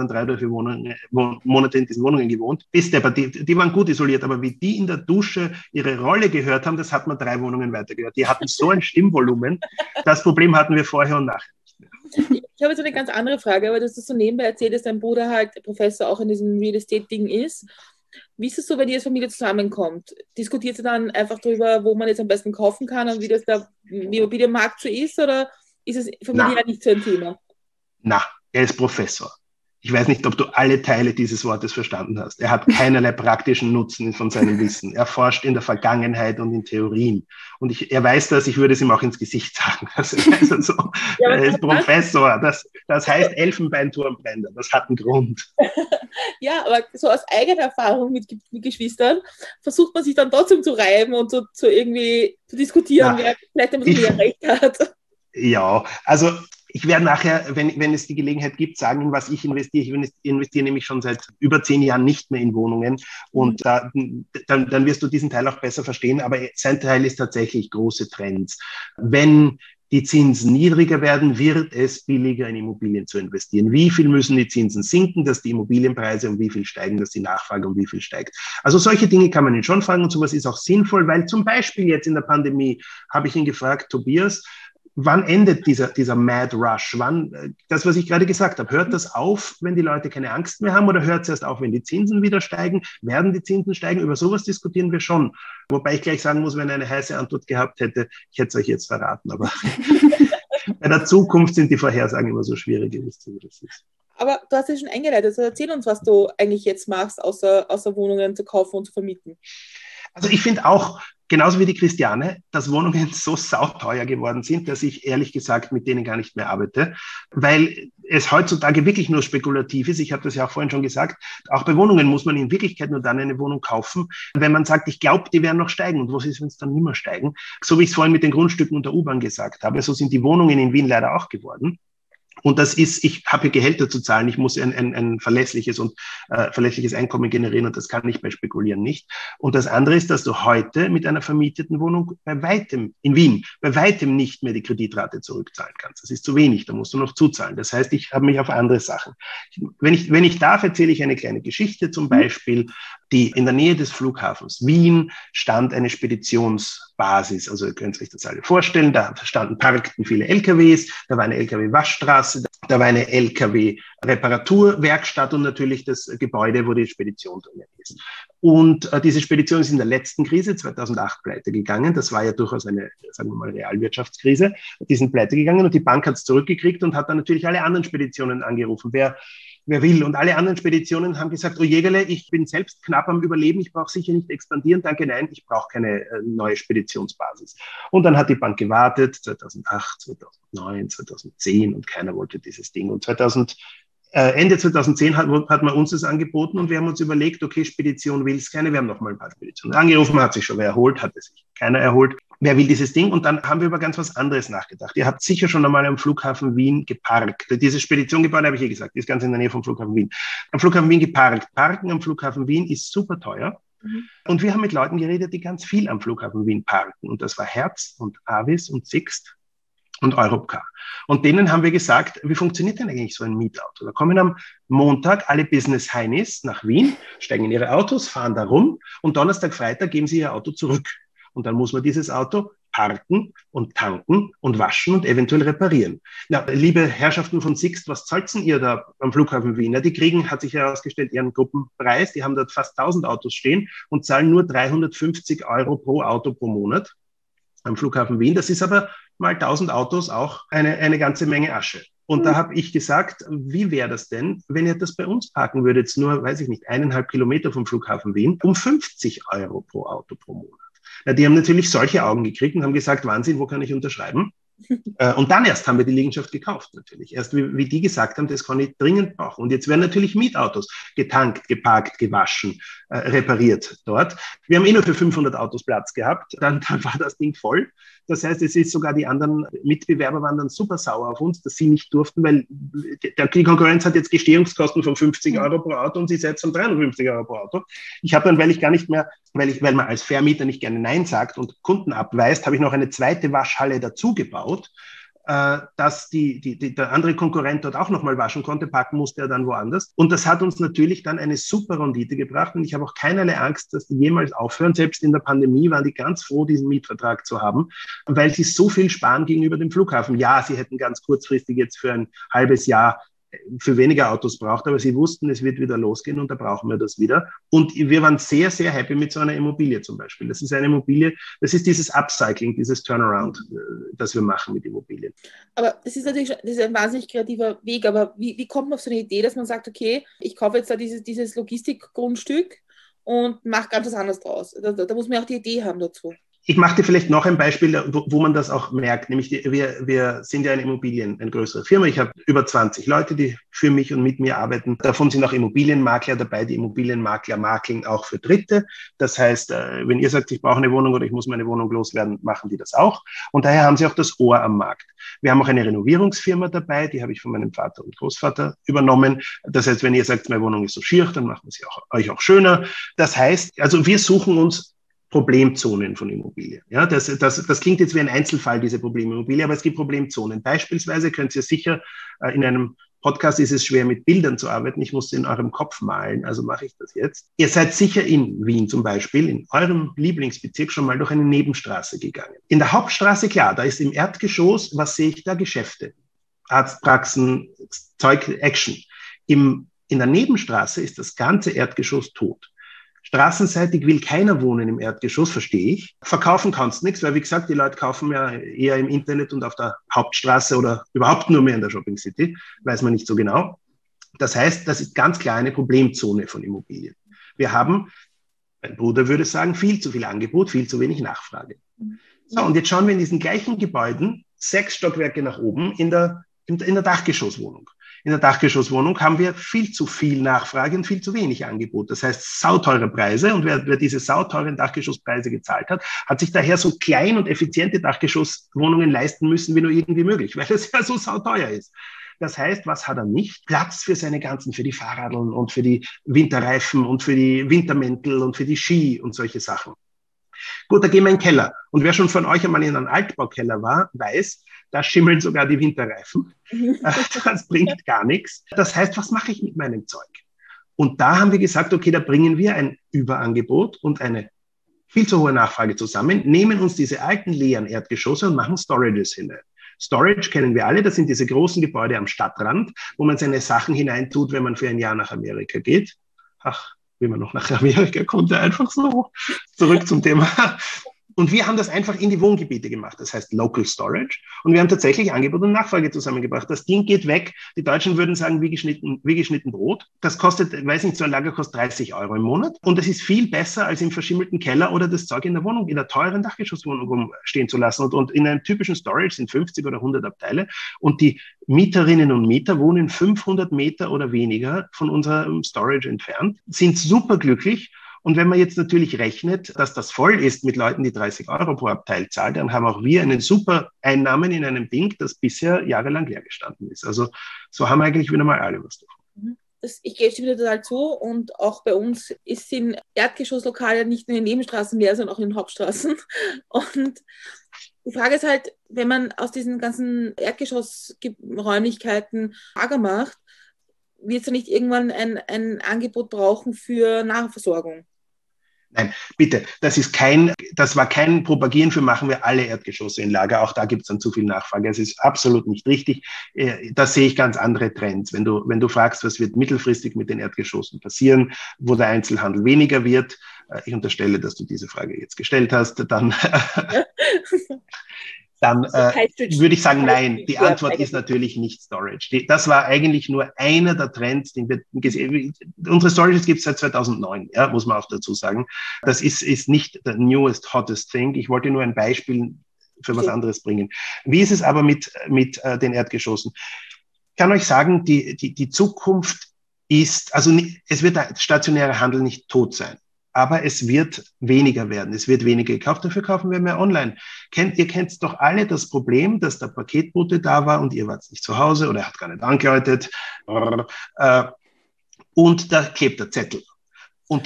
C: dann drei oder vier Wohnungen, Monate in diesen Wohnungen gewohnt. Bis der, die, die waren gut isoliert, aber wie die in der Dusche ihre Rolle gehört haben, das hat man drei Wohnungen weiter gehört. Die hatten so ein Stimmvolumen. Das Problem hatten wir vorher und nachher nicht mehr.
B: Ich habe jetzt eine ganz andere Frage, aber dass du so nebenbei erzählt, dass dein Bruder halt Professor auch in diesem Real Estate-Ding ist. Wie ist es so, wenn ihr als Familie zusammenkommt? Diskutiert ihr dann einfach darüber, wo man jetzt am besten kaufen kann und wie das da im Immobilienmarkt so ist, oder ist es familiär nicht so ein Thema?
C: Na, er ist Professor. Ich weiß nicht, ob du alle Teile dieses Wortes verstanden hast. Er hat keinerlei praktischen Nutzen von seinem Wissen. Er forscht in der Vergangenheit und in Theorien. Und ich, er weiß das, ich würde es ihm auch ins Gesicht sagen. Also, also so, ja, er ist Professor. Das, das heißt Elfenbeinturmbrenner. Das hat einen Grund.
B: Ja, aber so aus eigener Erfahrung mit, mit Geschwistern versucht man sich dann trotzdem zu reiben und so, so irgendwie zu diskutieren, Na, wer vielleicht ein bisschen mehr Recht hat.
C: Ja, also ich werde nachher, wenn, wenn es die Gelegenheit gibt, sagen, in was ich investiere. Ich investiere nämlich schon seit über zehn Jahren nicht mehr in Wohnungen. Und da, dann, dann wirst du diesen Teil auch besser verstehen. Aber sein Teil ist tatsächlich große Trends. Wenn die Zinsen niedriger werden, wird es billiger, in Immobilien zu investieren. Wie viel müssen die Zinsen sinken, dass die Immobilienpreise um wie viel steigen, dass die Nachfrage um wie viel steigt? Also solche Dinge kann man ihn schon fragen und sowas ist auch sinnvoll, weil zum Beispiel jetzt in der Pandemie habe ich ihn gefragt, Tobias, wann endet dieser, dieser Mad Rush? Wann, das, was ich gerade gesagt habe, hört das auf, wenn die Leute keine Angst mehr haben, oder hört es erst auf, wenn die Zinsen wieder steigen? Werden die Zinsen steigen? Über sowas diskutieren wir schon. Wobei ich gleich sagen muss, wenn er eine heiße Antwort gehabt hätte, ich hätte es euch jetzt verraten. Aber bei der Zukunft sind die Vorhersagen immer so schwierig, wie das ist.
B: Aber du hast ja schon eingeleitet. Also erzähl uns, was du eigentlich jetzt machst, außer, außer Wohnungen zu kaufen und zu vermieten.
C: Also ich finde auch, genauso wie die Christiane, dass Wohnungen so sauteuer geworden sind, dass ich ehrlich gesagt mit denen gar nicht mehr arbeite, weil es heutzutage wirklich nur spekulativ ist. Ich habe das ja auch vorhin schon gesagt. Auch bei Wohnungen muss man in Wirklichkeit nur dann eine Wohnung kaufen, wenn man sagt, ich glaube, die werden noch steigen. Und was ist, wenn es dann nicht mehr steigen? So wie ich es vorhin mit den Grundstücken und der U-Bahn gesagt habe, so sind die Wohnungen in Wien leider auch geworden. Und das ist, ich habe hier Gehälter zu zahlen, ich muss ein, ein, ein verlässliches und äh, verlässliches Einkommen generieren und das kann ich bei Spekulieren nicht. Und das andere ist, dass du heute mit einer vermieteten Wohnung bei weitem, in Wien, bei weitem nicht mehr die Kreditrate zurückzahlen kannst. Das ist zu wenig, da musst du noch zuzahlen. Das heißt, ich habe mich auf andere Sachen. Wenn ich, wenn ich darf, erzähle ich eine kleine Geschichte, zum Beispiel, die in der Nähe des Flughafens Wien stand eine Speditionsbasis. Also ihr könnt euch das alle vorstellen, da standen, parkten viele L K Ws, da war eine L K W-Waschstraße, da war eine L K W-Reparaturwerkstatt und natürlich das Gebäude, wo die Spedition drin ist. Und äh, diese Spedition ist in der letzten Krise zweitausendacht pleite gegangen. Das war ja durchaus eine, sagen wir mal, Realwirtschaftskrise. Die sind pleite gegangen und die Bank hat es zurückgekriegt und hat dann natürlich alle anderen Speditionen angerufen. Wer Wer will. Und alle anderen Speditionen haben gesagt, oh Jägerle, ich bin selbst knapp am Überleben, ich brauche sicher nicht expandieren, danke, nein, ich brauche keine äh, neue Speditionsbasis. Und dann hat die Bank gewartet, zweitausendacht, zweitausendneun, zweitausendzehn und keiner wollte dieses Ding. Und zweitausend, äh, Ende zweitausendzehn hat, hat man uns das angeboten und wir haben uns überlegt, okay, Spedition will es keine, wir haben noch mal ein paar Speditionen angerufen, hat sich schon wer erholt, hat sich keiner erholt. Wer will dieses Ding? Und dann haben wir über ganz was anderes nachgedacht. Ihr habt sicher schon einmal am Flughafen Wien geparkt. Dieses Speditiongebäude, habe ich eh gesagt, ist ganz in der Nähe vom Flughafen Wien. Am Flughafen Wien geparkt. Parken am Flughafen Wien ist super teuer. Mhm. Und wir haben mit Leuten geredet, die ganz viel am Flughafen Wien parken. Und das war Herz und Avis und Sixt und Europcar. Und denen haben wir gesagt, wie funktioniert denn eigentlich so ein Mietauto? Da kommen am Montag alle Business-Heinis nach Wien, steigen in ihre Autos, fahren da rum und Donnerstag, Freitag geben sie ihr Auto zurück. Und dann muss man dieses Auto parken und tanken und waschen und eventuell reparieren. Na, liebe Herrschaften von Sixt, was zahlt denn ihr da am Flughafen Wien? Ja, die kriegen, hat sich herausgestellt, ihren Gruppenpreis. Die haben dort fast tausend Autos stehen und zahlen nur dreihundertfünfzig Euro pro Auto pro Monat am Flughafen Wien. Das ist aber mal tausend Autos auch eine, eine ganze Menge Asche. Und da habe ich gesagt, wie wäre das denn, wenn ihr das bei uns parken würdet, nur, weiß ich nicht, eineinhalb Kilometer vom Flughafen Wien, um fünfzig Euro pro Auto pro Monat. Na, die haben natürlich solche Augen gekriegt und haben gesagt, Wahnsinn, wo kann ich unterschreiben? äh, und dann erst haben wir die Liegenschaft gekauft natürlich. Erst wie, wie die gesagt haben, das kann ich dringend brauchen. Und jetzt werden natürlich Mietautos getankt, geparkt, gewaschen, äh, repariert dort. Wir haben eh nur für fünfhundert Autos Platz gehabt. Dann, dann war das Ding voll. Das heißt, es ist sogar die anderen Mitbewerber waren dann super sauer auf uns, dass sie nicht durften, weil die Konkurrenz hat jetzt Gestehungskosten von fünfzig Euro pro Auto und sie setzt um dreihundertfünfzig Euro pro Auto. Ich habe dann, weil ich gar nicht mehr, weil ich, weil man als Vermieter nicht gerne Nein sagt und Kunden abweist, habe ich noch eine zweite Waschhalle dazu gebaut, äh, dass die, die, die, der andere Konkurrent dort auch nochmal waschen konnte, packen musste er dann woanders. Und das hat uns natürlich dann eine super Rendite gebracht und ich habe auch keinerlei Angst, dass die jemals aufhören. Selbst in der Pandemie waren die ganz froh, diesen Mietvertrag zu haben, weil sie so viel sparen gegenüber dem Flughafen. Ja, sie hätten ganz kurzfristig jetzt für ein halbes Jahr für weniger Autos braucht, aber sie wussten, es wird wieder losgehen und da brauchen wir das wieder. Und wir waren sehr, sehr happy mit so einer Immobilie zum Beispiel. Das ist eine Immobilie, das ist dieses Upcycling, dieses Turnaround, das wir machen mit Immobilien.
B: Aber das ist natürlich das ist ein wahnsinnig kreativer Weg, aber wie, wie kommt man auf so eine Idee, dass man sagt, okay, ich kaufe jetzt da dieses, dieses Logistikgrundstück und mache ganz was anderes draus. Da, da muss man auch die Idee haben dazu.
C: Ich mache dir vielleicht noch ein Beispiel, wo, wo man das auch merkt, nämlich die, wir, wir sind ja eine Immobilien, eine größere Firma. Ich habe über zwanzig Leute, die für mich und mit mir arbeiten. Davon sind auch Immobilienmakler dabei. Die Immobilienmakler makeln auch für Dritte. Das heißt, wenn ihr sagt, ich brauche eine Wohnung oder ich muss meine Wohnung loswerden, machen die das auch. Und daher haben sie auch das Ohr am Markt. Wir haben auch eine Renovierungsfirma dabei, die habe ich von meinem Vater und Großvater übernommen. Das heißt, wenn ihr sagt, meine Wohnung ist so schier, dann machen wir sie auch, euch auch schöner. Das heißt, also wir suchen uns Problemzonen von Immobilien. Ja, das, das, das klingt jetzt wie ein Einzelfall, diese Problemimmobilie, aber es gibt Problemzonen. Beispielsweise könnt ihr sicher, äh, in einem Podcast ist es schwer, mit Bildern zu arbeiten. Ich muss in eurem Kopf malen, also mache ich das jetzt. Ihr seid sicher in Wien zum Beispiel, in eurem Lieblingsbezirk schon mal durch eine Nebenstraße gegangen. In der Hauptstraße, klar, da ist im Erdgeschoss, was sehe ich da? Geschäfte, Arztpraxen, Zeug, Action. Im, in der Nebenstraße ist das ganze Erdgeschoss tot. Straßenseitig will keiner wohnen im Erdgeschoss, verstehe ich. Verkaufen kannst du nichts, weil wie gesagt, die Leute kaufen ja eher im Internet und auf der Hauptstraße oder überhaupt nur mehr in der Shopping City, weiß man nicht so genau. Das heißt, das ist ganz klar eine Problemzone von Immobilien. Wir haben, mein Bruder würde sagen, viel zu viel Angebot, viel zu wenig Nachfrage. So, und jetzt schauen wir in diesen gleichen Gebäuden, sechs Stockwerke nach oben, in der, in der Dachgeschosswohnung. In der Dachgeschosswohnung haben wir viel zu viel Nachfrage und viel zu wenig Angebot. Das heißt, sauteure Preise. Und wer, wer diese sauteuren Dachgeschosspreise gezahlt hat, hat sich daher so klein und effiziente Dachgeschosswohnungen leisten müssen, wie nur irgendwie möglich, weil es ja so sauteuer ist. Das heißt, was hat er nicht? Platz für seine ganzen, für die Fahrradeln und für die Winterreifen und für die Wintermäntel und für die Ski und solche Sachen. Gut, da gehen wir in den Keller. Und wer schon von euch einmal in einem Altbaukeller war, weiß, da schimmeln sogar die Winterreifen. Das bringt gar nichts. Das heißt, was mache ich mit meinem Zeug? Und da haben wir gesagt, okay, da bringen wir ein Überangebot und eine viel zu hohe Nachfrage zusammen, nehmen uns diese alten leeren Erdgeschosse und machen Storages hinein. Storage kennen wir alle, das sind diese großen Gebäude am Stadtrand, wo man seine Sachen hineintut, wenn man für ein Jahr nach Amerika geht. Ach, wie man noch nach Amerika konnte, einfach so. Zurück zum Thema. Und wir haben das einfach in die Wohngebiete gemacht, das heißt Local Storage. Und wir haben tatsächlich Angebot und Nachfrage zusammengebracht. Das Ding geht weg. Die Deutschen würden sagen, wie geschnitten, wie geschnitten Brot. Das kostet, ich weiß nicht, so ein Lager kostet dreißig Euro im Monat. Und es ist viel besser, als im verschimmelten Keller oder das Zeug in der Wohnung, in der teuren Dachgeschosswohnung rumstehen zu lassen. Und, und in einem typischen Storage sind fünfzig oder hundert Abteile. Und die Mieterinnen und Mieter wohnen fünfhundert Meter oder weniger von unserem Storage entfernt, sind superglücklich. Und wenn man jetzt natürlich rechnet, dass das voll ist mit Leuten, die dreißig Euro pro Abteil zahlen, dann haben auch wir einen super Einnahmen in einem Ding, das bisher jahrelang leer gestanden ist. Also so haben eigentlich wieder mal alle was davon.
B: Das, ich gebe dir total zu und auch bei uns ist in Erdgeschosslokale nicht nur in den Nebenstraßen leer, sondern auch in den Hauptstraßen. Und die Frage ist halt, wenn man aus diesen ganzen Erdgeschossräumlichkeiten Lager macht, wird es ja nicht irgendwann ein, ein Angebot brauchen für Nahversorgung?
C: Nein, bitte, das ist kein, das war kein Propagieren für machen wir alle Erdgeschosse in Lager. Auch da gibt es dann zu viel Nachfrage. Es ist absolut nicht richtig. Da sehe ich ganz andere Trends. Wenn du, wenn du fragst, was wird mittelfristig mit den Erdgeschossen passieren, wo der Einzelhandel weniger wird, ich unterstelle, dass du diese Frage jetzt gestellt hast, dann, dann äh, würde ich sagen, nein. Die Antwort ist natürlich nicht Storage. Die, das war eigentlich nur einer der Trends, den wir gesehen haben. Unsere Storages gibt es seit zweitausendneun, ja, muss man auch dazu sagen. Das ist, ist nicht the newest, hottest thing. Ich wollte nur ein Beispiel für was anderes bringen. Wie ist es aber mit, mit äh, den Erdgeschossen? Ich kann euch sagen, die, die, die Zukunft ist, also es wird der stationäre Handel nicht tot sein. Aber es wird weniger werden. Es wird weniger gekauft. Dafür kaufen wir mehr online. Kennt, ihr kennt doch alle das Problem, dass der Paketbote da war und ihr wart nicht zu Hause oder er hat gar nicht angeläutet. Und da klebt der Zettel. Und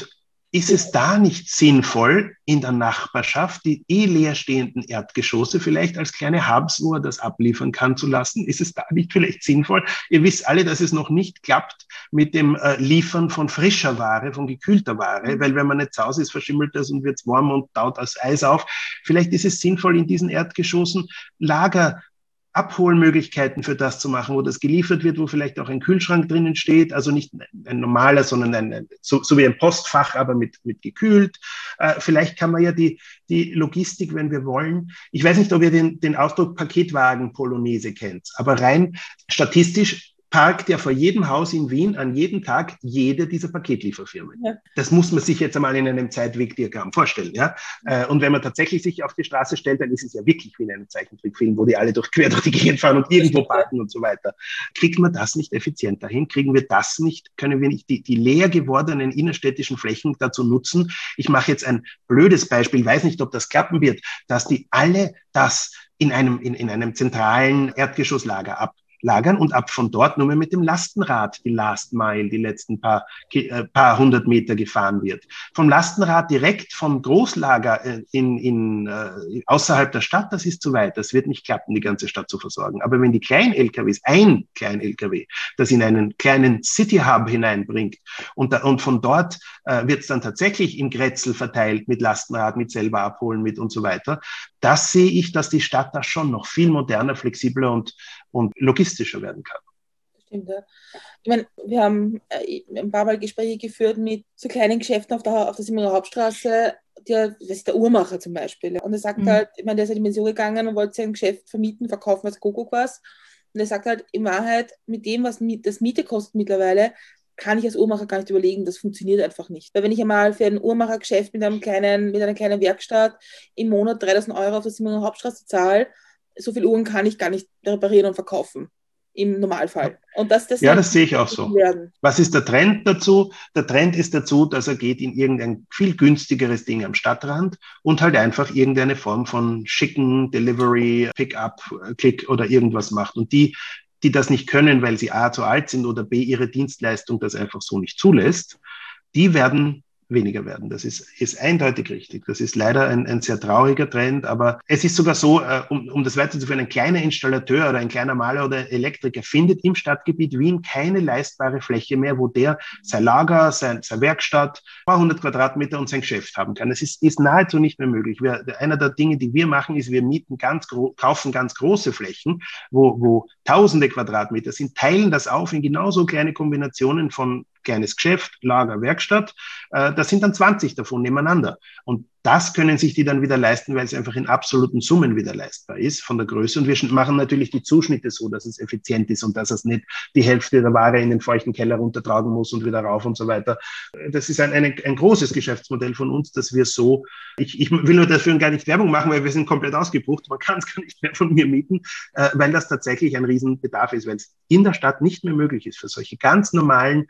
C: ist es da nicht sinnvoll, in der Nachbarschaft die eh leerstehenden Erdgeschosse vielleicht als kleine Hubs, wo er das abliefern kann, zu lassen? Ist es da nicht vielleicht sinnvoll? Ihr wisst alle, dass es noch nicht klappt mit dem äh, Liefern von frischer Ware, von gekühlter Ware, weil wenn man nicht zu Hause ist, verschimmelt das und wird warm und taut das Eis auf. Vielleicht ist es sinnvoll, in diesen Erdgeschossen Lager Abholmöglichkeiten für das zu machen, wo das geliefert wird, wo vielleicht auch ein Kühlschrank drinnen steht, also nicht ein normaler, sondern ein, so, so wie ein Postfach, aber mit, mit gekühlt. Äh, vielleicht kann man ja die, die Logistik, wenn wir wollen, ich weiß nicht, ob ihr den, den Ausdruck Paketwagen-Polonaise kennt, aber rein statistisch parkt ja vor jedem Haus in Wien an jedem Tag jede dieser Paketlieferfirmen. Ja. Das muss man sich jetzt einmal in einem Zeitwegdiagramm vorstellen. Ja? Und wenn man tatsächlich sich auf die Straße stellt, dann ist es ja wirklich wie in einem Zeichentrickfilm, wo die alle durch, quer durch die Gegend fahren und irgendwo parken und so weiter. Kriegt man das nicht effizienter hin? Kriegen wir das nicht? Können wir nicht die, die leer gewordenen innerstädtischen Flächen dazu nutzen? Ich mache jetzt ein blödes Beispiel, weiß nicht, ob das klappen wird, dass die alle das in einem, in, in einem zentralen Erdgeschosslager ab lagern und ab von dort nur mehr mit dem Lastenrad die Last Mile, die letzten paar, äh, paar hundert Meter gefahren wird. Vom Lastenrad direkt vom Großlager äh, in, in, äh, außerhalb der Stadt, das ist zu weit. Das wird nicht klappen, die ganze Stadt zu versorgen. Aber wenn die Klein-L K Ws, ein Klein-L K W, das in einen kleinen City-Hub hineinbringt und, da, und von dort äh, wird es dann tatsächlich im Grätzl verteilt mit Lastenrad, mit selber abholen, mit und so weiter, das sehe ich, dass die Stadt da schon noch viel moderner, flexibler und, und logistischer werden kann.
B: Stimmt, ja. Ich meine, wir haben äh, ein paar Mal Gespräche geführt mit so kleinen Geschäften auf der, auf der Simmerer Hauptstraße, der, das ist der Uhrmacher zum Beispiel. Und er sagt mhm. halt, ich meine, der ist halt in Pension gegangen und wollte sein Geschäft vermieten, verkaufen, was Kuckuck was. Und er sagt halt, in Wahrheit, mit dem, was das Miete kostet mittlerweile, kann ich als Uhrmacher gar nicht überlegen, das funktioniert einfach nicht. Weil wenn ich einmal für ein Uhrmachergeschäft mit einem kleinen, mit einer kleinen Werkstatt im Monat dreitausend Euro auf der Simmerer Hauptstraße zahle, so viele Uhren kann ich gar nicht reparieren und verkaufen. Im Normalfall. Und das, das
C: ja, das sehe ich auch so. Werden. Was ist der Trend dazu? Der Trend ist dazu, dass er geht in irgendein viel günstigeres Ding am Stadtrand und halt einfach irgendeine Form von schicken Delivery, Pick-up, Click oder irgendwas macht. Und die die das nicht können, weil sie A, zu alt sind oder B, ihre Dienstleistung das einfach so nicht zulässt, die werden weniger werden. Das ist, ist eindeutig richtig. Das ist leider ein, ein sehr trauriger Trend, aber es ist sogar so, äh, um, um das weiterzuführen, ein kleiner Installateur oder ein kleiner Maler oder Elektriker findet im Stadtgebiet Wien keine leistbare Fläche mehr, wo der sein Lager, sein, seine Werkstatt, ein paar hundert Quadratmeter und sein Geschäft haben kann. Es ist, ist nahezu nicht mehr möglich. Wir, einer der Dinge, die wir machen, ist, wir mieten ganz gro- kaufen ganz große Flächen, wo, wo tausende Quadratmeter sind, teilen das auf in genauso kleine Kombinationen von kleines Geschäft, Lager, Werkstatt. Äh, das sind dann zwanzig davon nebeneinander. Und das können sich die dann wieder leisten, weil es einfach in absoluten Summen wieder leistbar ist von der Größe. Und wir machen natürlich die Zuschnitte so, dass es effizient ist und dass es nicht die Hälfte der Ware in den feuchten Keller runtertragen muss und wieder rauf und so weiter. Das ist ein, ein, ein großes Geschäftsmodell von uns, dass wir so, ich, ich will nur dafür gar nicht Werbung machen, weil wir sind komplett ausgebucht. Man kann es gar nicht mehr von mir mieten, äh, weil das tatsächlich ein Riesenbedarf ist, weil es in der Stadt nicht mehr möglich ist für solche ganz normalen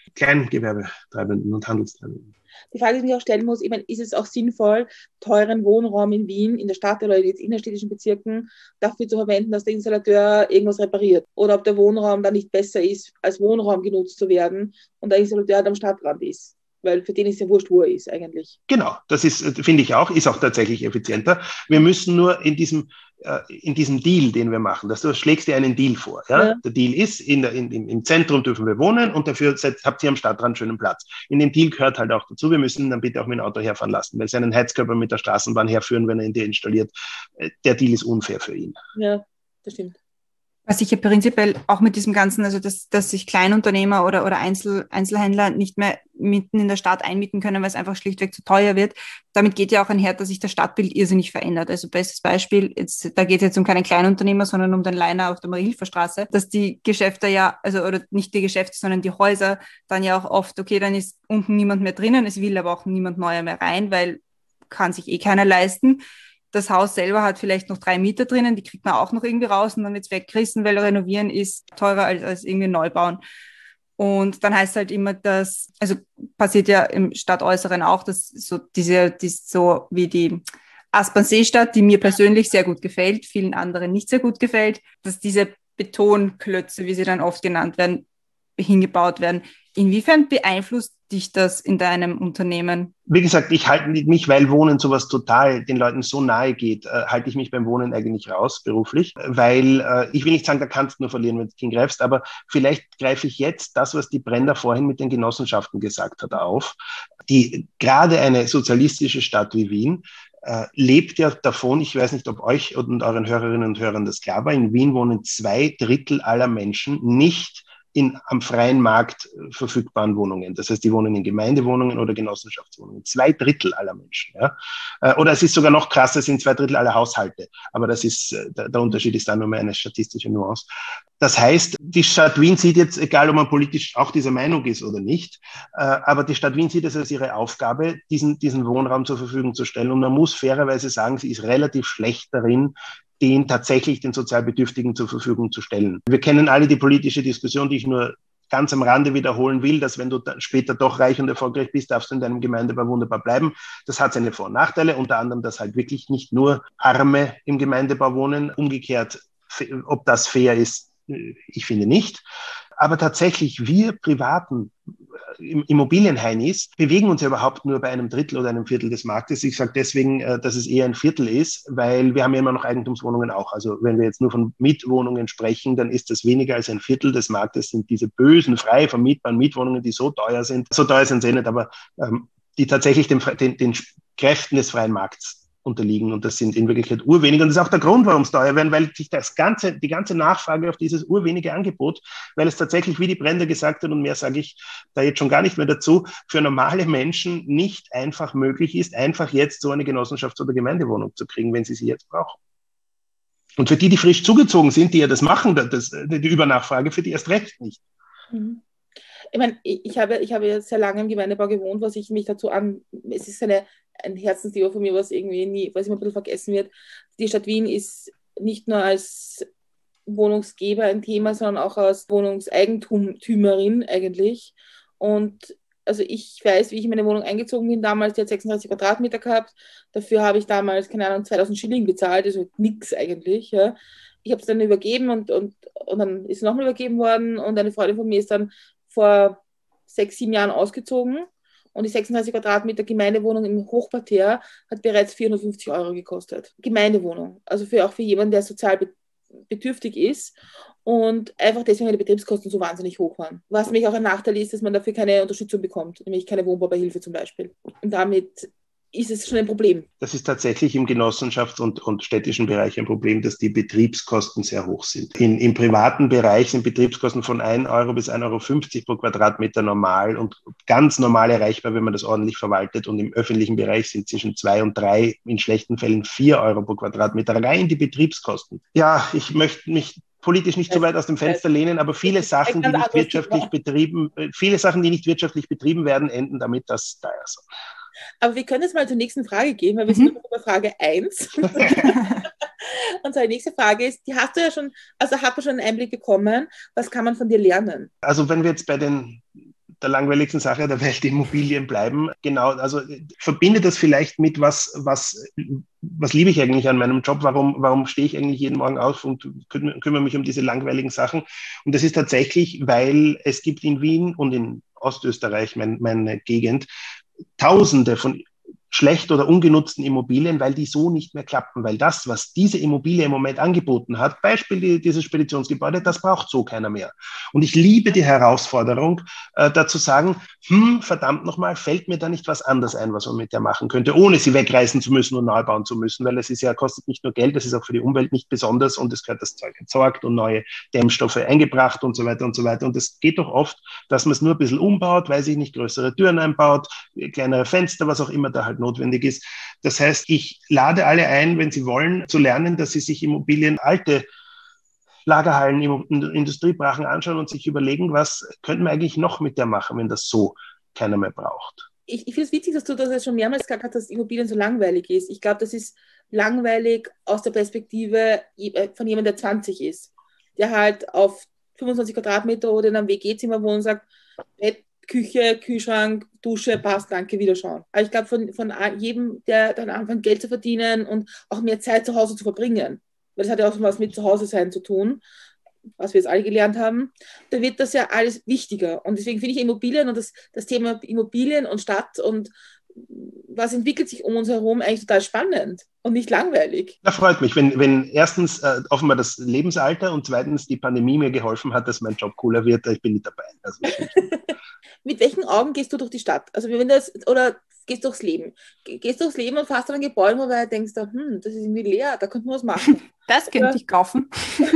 C: Kleingewerbetreibenden und Handelstreibenden.
B: Die Frage, die ich mich auch stellen muss, ich meine, ist es auch sinnvoll, teuren Wohnraum in Wien, in der Stadt oder in den innerstädtischen Bezirken dafür zu verwenden, dass der Installateur irgendwas repariert? Oder ob der Wohnraum dann nicht besser ist, als Wohnraum genutzt zu werden und der Installateur am Stadtrand ist? Weil für den ist ja wurscht, wo er ist eigentlich.
C: Genau, das ist, finde ich auch, ist auch tatsächlich effizienter. Wir müssen nur in diesem, äh, in diesem Deal, den wir machen, dass du schlägst dir einen Deal vor. Ja? Ja. Der Deal ist, in der, in, im Zentrum dürfen wir wohnen und dafür seid, habt ihr am Stadtrand schönen Platz. In dem Deal gehört halt auch dazu, wir müssen ihn dann bitte auch mit dem Auto herfahren lassen, weil sie einen Heizkörper mit der Straßenbahn herführen, wenn er ihn dir installiert. Der Deal ist unfair für ihn.
B: Ja, das stimmt.
A: Was ich ja prinzipiell auch mit diesem Ganzen, also dass, dass sich Kleinunternehmer oder, oder Einzel, Einzelhändler nicht mehr mitten in der Stadt einmieten können, weil es einfach schlichtweg zu teuer wird. Damit geht ja auch einher, dass sich das Stadtbild irrsinnig verändert. Also bestes Beispiel, jetzt, da geht es jetzt um keinen Kleinunternehmer, sondern um den Leiner auf der Marie-Hilfer-Straße, dass die Geschäfte ja, also oder nicht die Geschäfte, sondern die Häuser dann ja auch oft, okay, dann ist unten niemand mehr drinnen, es will aber auch niemand neuer mehr rein, weil kann sich eh keiner leisten. Das Haus selber hat vielleicht noch drei Mieter drinnen, die kriegt man auch noch irgendwie raus und dann wird es weggerissen, weil renovieren ist teurer als, als irgendwie neu bauen. Und dann heißt es halt immer, dass, also passiert ja im Stadtäußeren auch, dass so diese, die, so wie die Aspern-Seestadt, die mir persönlich sehr gut gefällt, vielen anderen nicht sehr gut gefällt, dass diese Betonklötze, wie sie dann oft genannt werden, hingebaut werden. Inwiefern beeinflusst dich das in deinem Unternehmen?
C: Wie gesagt, ich halte mich, weil Wohnen sowas total den Leuten so nahe geht, äh, halte ich mich beim Wohnen eigentlich raus, beruflich, weil äh, ich will nicht sagen, da kannst du nur verlieren, wenn du hingreifst, aber vielleicht greife ich jetzt das, was die Brenda vorhin mit den Genossenschaften gesagt hat, auf. Die, gerade eine sozialistische Stadt wie Wien äh, lebt ja davon, ich weiß nicht, ob euch und euren Hörerinnen und Hörern das klar war, in Wien wohnen zwei Drittel aller Menschen nicht in am freien Markt verfügbaren Wohnungen. Das heißt, die wohnen in Gemeindewohnungen oder Genossenschaftswohnungen. Zwei Drittel aller Menschen. Ja? Oder es ist sogar noch krasser, es sind zwei Drittel aller Haushalte. Aber das ist, der, der Unterschied ist dann nur mehr eine statistische Nuance. Das heißt, die Stadt Wien sieht jetzt, egal ob man politisch auch dieser Meinung ist oder nicht, aber die Stadt Wien sieht es als ihre Aufgabe, diesen, diesen Wohnraum zur Verfügung zu stellen. Und man muss fairerweise sagen, sie ist relativ schlecht darin, den tatsächlich den Sozialbedürftigen zur Verfügung zu stellen. Wir kennen alle die politische Diskussion, die ich nur ganz am Rande wiederholen will, dass wenn du später doch reich und erfolgreich bist, darfst du in deinem Gemeindebau wunderbar bleiben. Das hat seine Vor- und Nachteile, unter anderem, dass halt wirklich nicht nur Arme im Gemeindebau wohnen. Umgekehrt, ob das fair ist, ich finde nicht. Aber tatsächlich, wir privaten Immobilienheinis bewegen uns ja überhaupt nur bei einem Drittel oder einem Viertel des Marktes. Ich sage deswegen, dass es eher ein Viertel ist, weil wir haben ja immer noch Eigentumswohnungen auch. Also wenn wir jetzt nur von Mietwohnungen sprechen, dann ist das weniger als ein Viertel des Marktes, sind diese bösen, frei vermietbaren Mietwohnungen, die so teuer sind. So teuer sind sie nicht, aber ähm, die tatsächlich den, den, den Kräften des freien Markts unterliegen. Und das sind in Wirklichkeit urwenige. Und das ist auch der Grund, warum es teuer werden, weil sich das ganze, die ganze Nachfrage auf dieses urwenige Angebot, weil es tatsächlich, wie die Brenda gesagt hat, und mehr sage ich da jetzt schon gar nicht mehr dazu, für normale Menschen nicht einfach möglich ist, einfach jetzt so eine Genossenschafts- oder Gemeindewohnung zu kriegen, wenn sie sie jetzt brauchen. Und für die, die frisch zugezogen sind, die ja das machen, das, die Übernachfrage, für die erst recht nicht.
B: Mhm. Ich meine, ich habe, ich habe ja sehr lange im Gemeindebau gewohnt, was ich mich dazu an, es ist eine, ein Herzensthema von mir, was irgendwie nie, was immer ein bisschen vergessen wird. Die Stadt Wien ist nicht nur als Wohnungsgeber ein Thema, sondern auch als Wohnungseigentümerin eigentlich. Und also ich weiß, wie ich in meine Wohnung eingezogen bin damals, die hat sechsunddreißig Quadratmeter gehabt. Dafür habe ich damals, keine Ahnung, zweitausend Schilling bezahlt, also nichts eigentlich. Ja. Ich habe es dann übergeben und, und, und dann ist es nochmal übergeben worden und eine Freundin von mir ist dann vor sechs, sieben Jahren ausgezogen und die sechsunddreißig Quadratmeter Gemeindewohnung im Hochparterre hat bereits vierhundertfünfzig Euro gekostet. Gemeindewohnung, also für, auch für jemanden, der sozial bedürftig ist und einfach deswegen die Betriebskosten so wahnsinnig hoch waren. Was nämlich auch ein Nachteil ist, dass man dafür keine Unterstützung bekommt, nämlich keine Wohnbaubeihilfe zum Beispiel. Und damit ist es schon ein Problem.
C: Das ist tatsächlich im Genossenschafts- und, und städtischen Bereich ein Problem, dass die Betriebskosten sehr hoch sind. In, Im privaten Bereich sind Betriebskosten von ein Euro bis ein Euro fünfzig pro Quadratmeter normal und ganz normal erreichbar, wenn man das ordentlich verwaltet. Und im öffentlichen Bereich sind zwischen zwei und drei, in schlechten Fällen vier Euro pro Quadratmeter. Rein die Betriebskosten. Ja, ich möchte mich politisch nicht so weit aus dem Fenster lehnen, aber viele Sachen, die nicht wirtschaftlich betrieben, viele Sachen, die nicht wirtschaftlich betrieben werden, enden damit, dass teuer sind.
B: Aber wir können jetzt mal zur nächsten Frage gehen, weil wir mhm. sind noch bei Frage eins. Und zwar die nächste Frage ist, die hast du ja schon, also hat man schon einen Einblick bekommen, was kann man von dir lernen?
C: Also wenn wir jetzt bei den der langweiligsten Sache der Welt, Immobilien bleiben, genau, also verbinde das vielleicht mit was, was, was liebe ich eigentlich an meinem Job, warum, warum stehe ich eigentlich jeden Morgen auf und kümmere, kümmere mich um diese langweiligen Sachen. Und das ist tatsächlich, weil es gibt in Wien und in Ostösterreich, mein, meine Gegend, Tausende von schlecht oder ungenutzten Immobilien, weil die so nicht mehr klappen, weil das, was diese Immobilie im Moment angeboten hat, Beispiel die, dieses Speditionsgebäude, das braucht so keiner mehr. Und ich liebe die Herausforderung, äh, da zu sagen, hm, verdammt nochmal, fällt mir da nicht was anderes ein, was man mit der machen könnte, ohne sie wegreißen zu müssen und neu bauen zu müssen, weil es ist ja, kostet nicht nur Geld, das ist auch für die Umwelt nicht besonders und es gehört das Zeug entsorgt und neue Dämmstoffe eingebracht und so weiter und so weiter. Und es geht doch oft, dass man es nur ein bisschen umbaut, weil sich nicht größere Türen einbaut, kleinere Fenster, was auch immer da halt notwendig ist. Das heißt, ich lade alle ein, wenn sie wollen, zu lernen, dass sie sich Immobilien, alte Lagerhallen, Industriebrachen anschauen und sich überlegen, was könnten wir eigentlich noch mit der machen, wenn das so keiner mehr braucht.
B: Ich, ich finde es witzig, dass du das schon mehrmals gesagt hast, dass Immobilien so langweilig ist. Ich glaube, das ist langweilig aus der Perspektive von jemandem, der zwanzig ist, der halt auf fünfundzwanzig Quadratmeter oder in einem W G-Zimmer wohnt und sagt, Bett, Küche, Kühlschrank, Dusche, passt, danke, wiederschauen. Aber ich glaube, von, von jedem, der dann anfängt, Geld zu verdienen und auch mehr Zeit zu Hause zu verbringen, weil das hat ja auch was mit Zuhause sein zu tun, was wir jetzt alle gelernt haben, da wird das ja alles wichtiger. Und deswegen finde ich Immobilien und das, das Thema Immobilien und Stadt und was entwickelt sich um uns herum eigentlich total spannend und nicht langweilig.
C: Das freut mich, wenn, wenn erstens äh, offenbar das Lebensalter und zweitens die Pandemie mir geholfen hat, dass mein Job cooler wird, ich bin nicht dabei. Also,
B: mit welchen Augen gehst du durch die Stadt? Also wenn das, oder gehst durchs Leben? Gehst durchs Leben und fährst an ein Gebäude, wo du denkst, hm, das ist irgendwie leer, da könnte man was machen.
A: Das könnte oder, ich kaufen.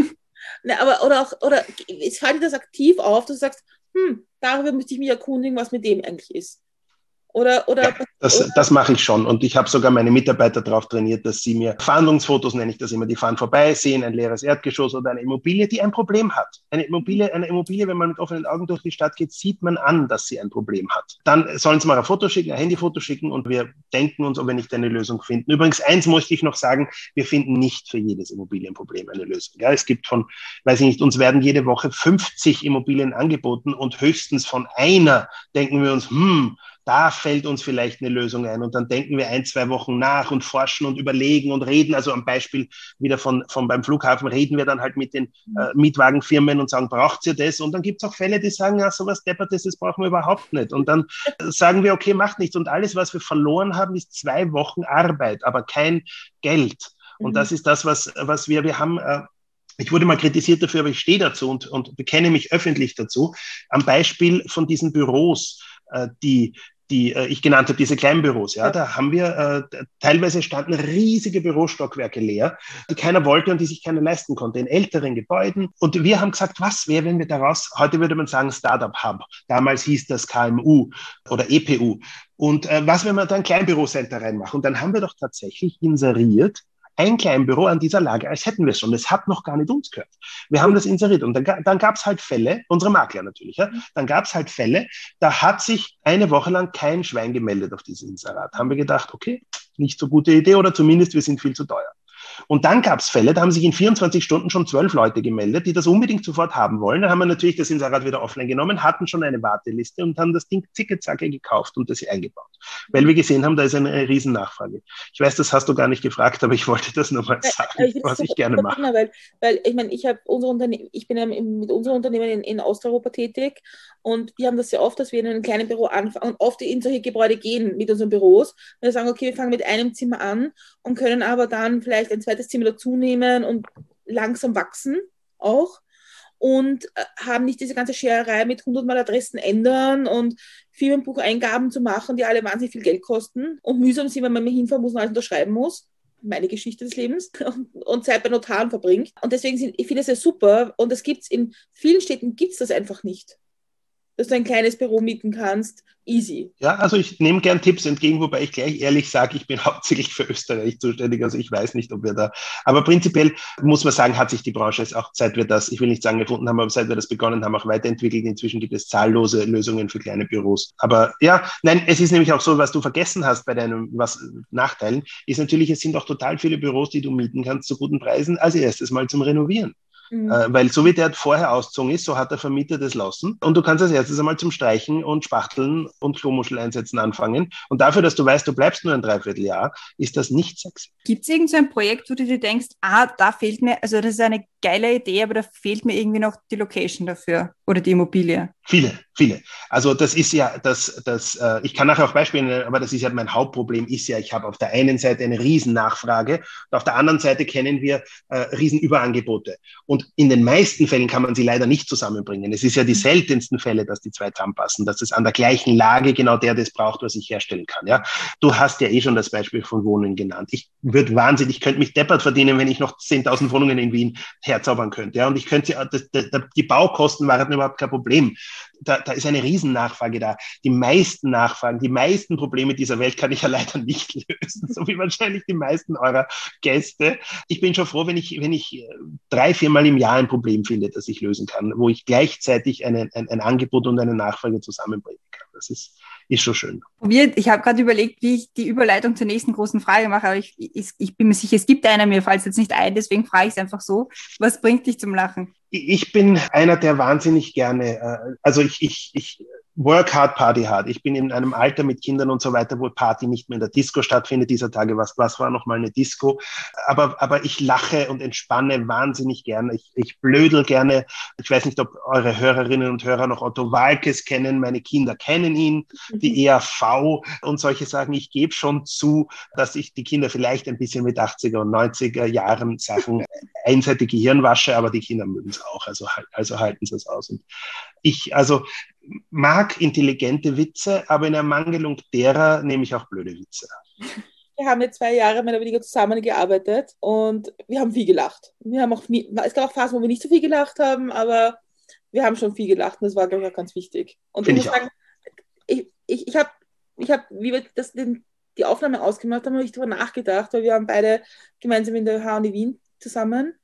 B: Ne, aber, oder auch, oder es fällt dir das aktiv auf, dass du sagst, hm, darüber müsste ich mich erkundigen, was mit dem eigentlich ist. Oder, oder,
C: ja, das,
B: oder
C: das mache ich schon. Und ich habe sogar meine Mitarbeiter darauf trainiert, dass sie mir Fahndungsfotos, nenne ich das immer, die fahren vorbei, sehen ein leeres Erdgeschoss oder eine Immobilie, die ein Problem hat. Eine Immobilie, eine Immobilie, wenn man mit offenen Augen durch die Stadt geht, sieht man an, dass sie ein Problem hat. Dann sollen sie mal ein Foto schicken, ein Handyfoto schicken und wir denken uns, ob wir nicht eine Lösung finden. Übrigens, eins möchte ich noch sagen, wir finden nicht für jedes Immobilienproblem eine Lösung. Ja, es gibt von, weiß ich nicht, uns werden jede Woche fünfzig Immobilien angeboten und höchstens von einer denken wir uns, hm, da fällt uns vielleicht eine Lösung ein und dann denken wir ein, zwei Wochen nach und forschen und überlegen und reden. Also am Beispiel wieder von, von beim Flughafen reden wir dann halt mit den äh, Mietwagenfirmen und sagen, braucht ihr das? Und dann gibt es auch Fälle, die sagen, ja, sowas Deppertes, das brauchen wir überhaupt nicht. Und dann äh, sagen wir, okay, macht nichts. Und alles, was wir verloren haben, ist zwei Wochen Arbeit, aber kein Geld. Und mhm. das ist das, was, was wir, wir haben... Äh, Ich wurde mal kritisiert dafür, aber ich stehe dazu und, und bekenne mich öffentlich dazu. Am Beispiel von diesen Büros, äh, die, die äh, ich genannt habe, diese kleinen Büros, ja, ja. Da haben wir, äh, teilweise standen riesige Bürostockwerke leer, die keiner wollte und die sich keiner leisten konnte, in älteren Gebäuden. Und wir haben gesagt, was wäre, wenn wir daraus, heute würde man sagen Startup-Hub, damals hieß das K M U oder E P U. Und äh, was, wenn wir da ein Kleinbürocenter reinmachen? Und dann haben wir doch tatsächlich inseriert, ein Kleinbüro an dieser Lage, als hätten wir es schon. Das hat noch gar nicht uns gehört. Wir haben das inseriert und dann, dann gab es halt Fälle, unsere Makler natürlich, ja, dann gab es halt Fälle, da hat sich eine Woche lang kein Schwein gemeldet auf dieses Inserat. Haben wir gedacht, okay, nicht so gute Idee oder zumindest wir sind viel zu teuer. Und dann gab es Fälle, da haben sich in vierundzwanzig Stunden schon zwölf Leute gemeldet, die das unbedingt sofort haben wollen. Da haben wir natürlich das Inserat wieder offline genommen, hatten schon eine Warteliste und haben das Ding zicke-zacke gekauft und das hier eingebaut. Weil wir gesehen haben, da ist eine, eine Riesennachfrage. Ich weiß, das hast du gar nicht gefragt, aber ich wollte das nur mal sagen, ich was ich gerne mache.
B: Weil, weil ich meine, ich habe unsere Unternehmen, ich bin ja mit unserem Unternehmen in, in Osteuropa tätig und wir haben das sehr oft, dass wir in einem kleinen Büro anfangen und oft in solche Gebäude gehen mit unseren Büros. Und wir sagen, okay, wir fangen mit einem Zimmer an und können aber dann vielleicht ein zweites Zimmer dazu nehmen und langsam wachsen auch und äh, haben nicht diese ganze Schererei mit hundertmal Adressen ändern und Firmenbucheingaben zu machen, die alle wahnsinnig viel Geld kosten und mühsam sind, wenn man mal hinfahren muss und alles unterschreiben muss. Meine Geschichte des Lebens und, und Zeit bei Notaren verbringt. Und deswegen sind, ich finde es ja super und das gibt's in vielen Städten gibt es das einfach nicht, dass du ein kleines Büro mieten kannst, easy.
C: Ja, also ich nehme gern Tipps entgegen, wobei ich gleich ehrlich sage, ich bin hauptsächlich für Österreich zuständig, also ich weiß nicht, ob wir da, aber prinzipiell muss man sagen, hat sich die Branche jetzt auch, seit wir das, ich will nicht sagen gefunden haben, aber seit wir das begonnen haben, auch weiterentwickelt. Inzwischen gibt es zahllose Lösungen für kleine Büros. Aber ja, nein, es ist nämlich auch so, was du vergessen hast bei deinen was, Nachteilen, ist natürlich, es sind auch total viele Büros, die du mieten kannst zu guten Preisen, als erstes mal zum Renovieren. Mhm. Äh, weil so wie der vorher ausgezogen ist, so hat der Vermieter das lassen. Und du kannst als erstes einmal zum Streichen und Spachteln und Klomuschel einsetzen anfangen. Und dafür, dass du weißt, du bleibst nur ein Dreivierteljahr, ist das nicht sexy.
A: Gibt es irgend so ein Projekt, wo du dir denkst, ah, da fehlt mir, also das ist eine geile Idee, aber da fehlt mir irgendwie noch die Location dafür oder die Immobilie?
C: Viele, viele. Also das ist ja, das, das, äh, ich kann nachher auch Beispiele nennen, aber das ist ja mein Hauptproblem, ist ja, ich habe auf der einen Seite eine Riesennachfrage und auf der anderen Seite kennen wir äh, Riesenüberangebote. Und in den meisten Fällen kann man sie leider nicht zusammenbringen. Es ist ja die seltensten Fälle, dass die zwei zusammenpassen, dass es an der gleichen Lage genau der das braucht, was ich herstellen kann. Ja? Du hast ja eh schon das Beispiel von Wohnungen genannt. Ich würde wahnsinnig, ich könnte mich deppert verdienen, wenn ich noch zehntausend Wohnungen in Wien herzaubern könnte. Ja? Und ich könnte, das, das, die Baukosten waren überhaupt kein Problem. Da, da ist eine Riesennachfrage da. Die meisten Nachfragen, die meisten Probleme dieser Welt kann ich ja leider nicht lösen, so wie wahrscheinlich die meisten eurer Gäste. Ich bin schon froh, wenn ich, wenn ich drei, viermal im Jahr ein Problem finde, das ich lösen kann, wo ich gleichzeitig eine, ein, ein Angebot und eine Nachfrage zusammenbringen kann. Das ist, ist schon schön.
A: Ich habe gerade überlegt, wie ich die Überleitung zur nächsten großen Frage mache, aber ich, ich, ich bin mir sicher, es gibt einer, mir fällt es jetzt nicht ein, deswegen frage ich es einfach so. Was bringt dich zum Lachen?
C: Ich bin einer, der wahnsinnig gerne, also ich, ich, ich Work hard, party hard. Ich bin in einem Alter mit Kindern und so weiter, wo Party nicht mehr in der Disco stattfindet. Dieser Tage, was, was war noch mal eine Disco? Aber, aber ich lache und entspanne wahnsinnig gerne. Ich, ich blödel gerne. Ich weiß nicht, ob eure Hörerinnen und Hörer noch Otto Waalkes kennen. Meine Kinder kennen ihn, die E R V und solche Sachen. Ich gebe schon zu, dass ich die Kinder vielleicht ein bisschen mit achtziger und neunziger Jahren Sachen einseitig Gehirn wasche, aber die Kinder mögen es auch. Also, also halten sie es aus. Und ich, also, mag intelligente Witze, aber in Ermangelung derer nehme ich auch blöde Witze.
B: Wir haben jetzt zwei Jahre mehr oder weniger zusammengearbeitet und wir haben viel gelacht. Wir haben auch, es gab auch Phasen, wo wir nicht so viel gelacht haben, aber wir haben schon viel gelacht und das war, glaube ich, auch ganz wichtig. Und
C: Find
B: ich muss sagen, ich, ich, ich habe, ich hab, wie wir das, den, die Aufnahme ausgemacht haben, habe ich darüber nachgedacht, weil wir waren beide gemeinsam in der H Uni Wien zusammen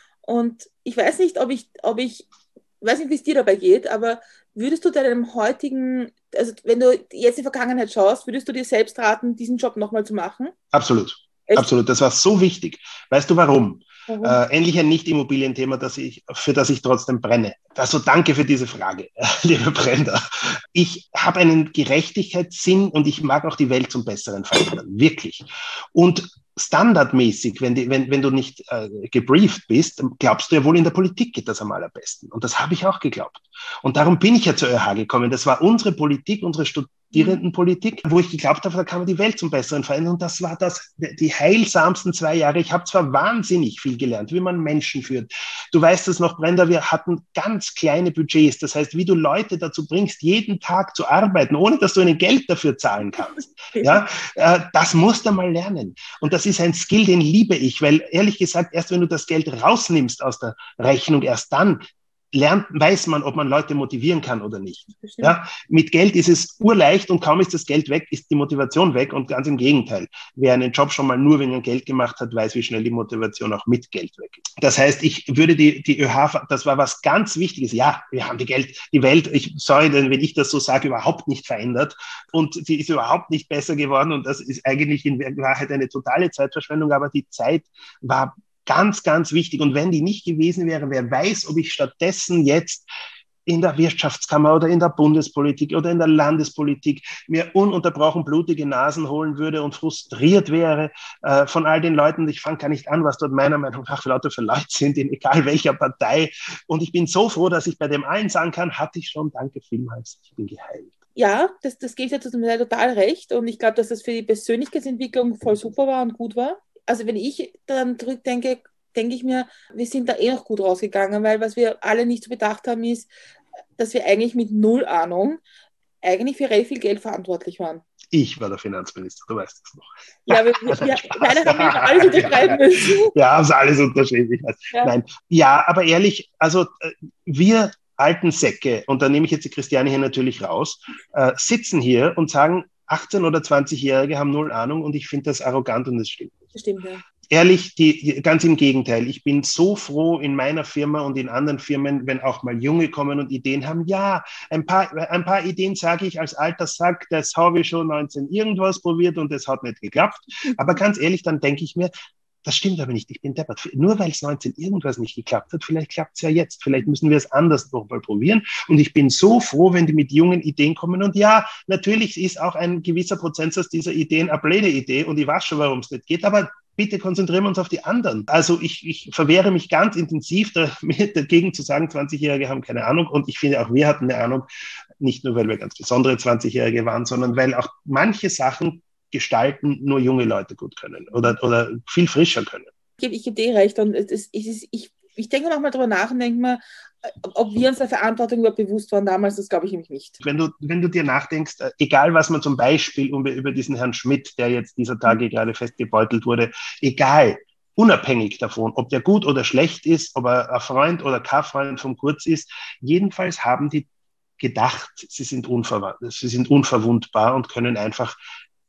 B: und ich weiß nicht, ob ich, ob ich Ich weiß nicht, wie es dir dabei geht, aber würdest du deinem heutigen, also wenn du jetzt in die Vergangenheit schaust, würdest du dir selbst raten, diesen Job nochmal zu machen?
C: Absolut.
B: Echt?
C: Absolut. Das war so wichtig. Weißt du warum?
B: Warum?
C: Äh, endlich ein Nicht-Immobilienthema, das ich, für das ich trotzdem brenne. Also danke für diese Frage, liebe Brenda. Ich habe einen Gerechtigkeitssinn und ich mag auch die Welt zum Besseren verändern. Wirklich. Und standardmäßig, wenn, die, wenn, wenn du nicht äh, gebrieft bist, glaubst du ja wohl, in der Politik geht das am allerbesten. Und das habe ich auch geglaubt. Und darum bin ich ja zur ÖH gekommen. Das war unsere Politik, unsere Studierendenpolitik, wo ich geglaubt habe, da kann man die Welt zum Besseren verändern. Und das war das, die heilsamsten zwei Jahre. Ich habe zwar wahnsinnig viel gelernt, wie man Menschen führt. Du weißt es noch, Brenda, wir hatten ganz kleine Budgets. Das heißt, wie du Leute dazu bringst, jeden Tag zu arbeiten, ohne dass du ihnen Geld dafür zahlen kannst. Ja, äh, das musst du mal lernen. Und das ist ein Skill, den liebe ich, weil ehrlich gesagt, erst wenn du das Geld rausnimmst aus der Rechnung, erst dann lernt, weiß man, ob man Leute motivieren kann oder nicht. Ja, mit Geld ist es urleicht und kaum ist das Geld weg, ist die Motivation weg und ganz im Gegenteil. Wer einen Job schon mal nur wegen Geld gemacht hat, weiß, wie schnell die Motivation auch mit Geld weg ist. Das heißt, ich würde die, die ÖH, das war was ganz Wichtiges. Ja, wir haben die Geld, die Welt, ich, sorry, wenn ich das so sage, überhaupt nicht verändert und sie ist überhaupt nicht besser geworden und das ist eigentlich in Wahrheit eine totale Zeitverschwendung, aber die Zeit war ganz, ganz wichtig. Und wenn die nicht gewesen wäre, wer weiß, ob ich stattdessen jetzt in der Wirtschaftskammer oder in der Bundespolitik oder in der Landespolitik mir ununterbrochen blutige Nasen holen würde und frustriert wäre äh, von all den Leuten. Ich fange gar nicht an, was dort meiner Meinung nach für Leute für Leute sind, in egal welcher Partei. Und ich bin so froh, dass ich bei dem allen sagen kann, hatte ich schon, danke vielmals, ich bin geheilt.
B: Ja, das, das gebe ich dir zum Teil total recht. Und ich glaube, dass das für die Persönlichkeitsentwicklung voll super war und gut war. Also wenn ich dann zurückdenke, denke ich mir, wir sind da eh noch gut rausgegangen, weil was wir alle nicht so bedacht haben, ist, dass wir eigentlich mit null Ahnung eigentlich für relativ viel Geld verantwortlich waren.
C: Ich war der Finanzminister, du weißt es noch.
B: Ja, wir, wir, wir, leider haben wir alles unterschreiben müssen.
C: Ja, haben sie alles unterschrieben, ich weiß. Ja. Nein, ja, aber ehrlich, also wir alten Säcke, und da nehme ich jetzt die Christiane hier natürlich raus, äh, sitzen hier und sagen, achtzehn- oder zwanzigjährige haben null Ahnung und ich finde das arrogant und das stimmt nicht.
B: Das stimmt, ja.
C: Ehrlich, die, ganz im Gegenteil. Ich bin so froh in meiner Firma und in anderen Firmen, wenn auch mal Junge kommen und Ideen haben. Ja, ein paar, ein paar Ideen sage ich als alter Sack, das habe ich schon neunzehn irgendwas probiert und das hat nicht geklappt. Aber ganz ehrlich, dann denke ich mir, das stimmt aber nicht, ich bin deppert. Nur weil es neunzehn irgendwas nicht geklappt hat, vielleicht klappt es ja jetzt. Vielleicht müssen wir es anders noch mal probieren. Und ich bin so froh, wenn die mit jungen Ideen kommen. Und ja, natürlich ist auch ein gewisser Prozentsatz dieser Ideen eine blöde Idee und ich weiß schon, warum es nicht geht. Aber bitte konzentrieren wir uns auf die anderen. Also ich, ich verwehre mich ganz intensiv dagegen zu sagen, zwanzigjährige haben keine Ahnung. Und ich finde auch, wir hatten eine Ahnung, nicht nur, weil wir ganz besondere zwanzigjährige waren, sondern weil auch manche Sachen gestalten nur junge Leute gut können oder, oder viel frischer können.
B: Ich gebe, ich gebe dir recht. Und es ist, ich, ich, ich denke manchmal darüber nach und denke mir, ob wir uns der Verantwortung überhaupt bewusst waren damals, das glaube ich nämlich nicht.
C: Wenn du, wenn du dir nachdenkst, egal was man zum Beispiel über diesen Herrn Schmidt, der jetzt dieser Tage gerade festgebeutelt wurde, egal, unabhängig davon, ob der gut oder schlecht ist, ob er ein Freund oder kein Freund von Kurz ist, jedenfalls haben die gedacht, sie sind unverwandt, sie sind unverwundbar und können einfach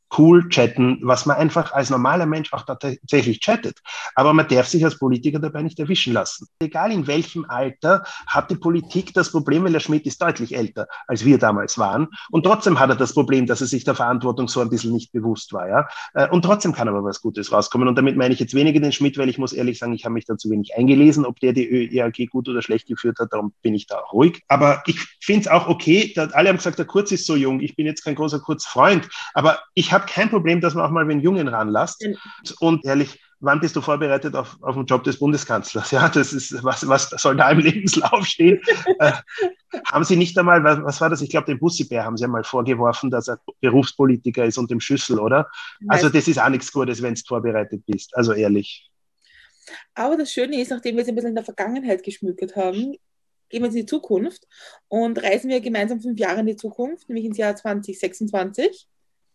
C: cool chatten, was man einfach als normaler Mensch auch tatsächlich chattet. Aber man darf sich als Politiker dabei nicht erwischen lassen. Egal in welchem Alter hat die Politik das Problem, weil der Schmidt ist deutlich älter, als wir damals waren. Und trotzdem hat er das Problem, dass er sich der Verantwortung so ein bisschen nicht bewusst war. Ja? Und trotzdem kann aber was Gutes rauskommen. Und damit meine ich jetzt weniger den Schmidt, weil ich muss ehrlich sagen, ich habe mich dazu wenig eingelesen, ob der die ÖE A G gut oder schlecht geführt hat. Darum bin ich da ruhig. Aber ich finde es auch okay. Alle haben gesagt, der Kurz ist so jung. Ich bin jetzt kein großer Kurz-Freund. Aber ich habe kein Problem, dass man auch mal den Jungen ranlässt. Mhm. Und ehrlich, wann bist du vorbereitet auf, auf den Job des Bundeskanzlers? Ja, das ist, was, was soll da im Lebenslauf stehen? äh, haben Sie nicht einmal, was, was war das? Ich glaube, dem Bussi-Bär haben Sie einmal vorgeworfen, dass er Berufspolitiker ist und dem Schüssel, oder? Also das ist auch nichts Gutes, wenn du vorbereitet bist. Also ehrlich.
B: Aber das Schöne ist, nachdem wir es ein bisschen in der Vergangenheit geschmückt haben, gehen wir in die Zukunft und reisen wir gemeinsam fünf Jahre in die Zukunft, nämlich ins Jahr zwanzig sechsundzwanzig.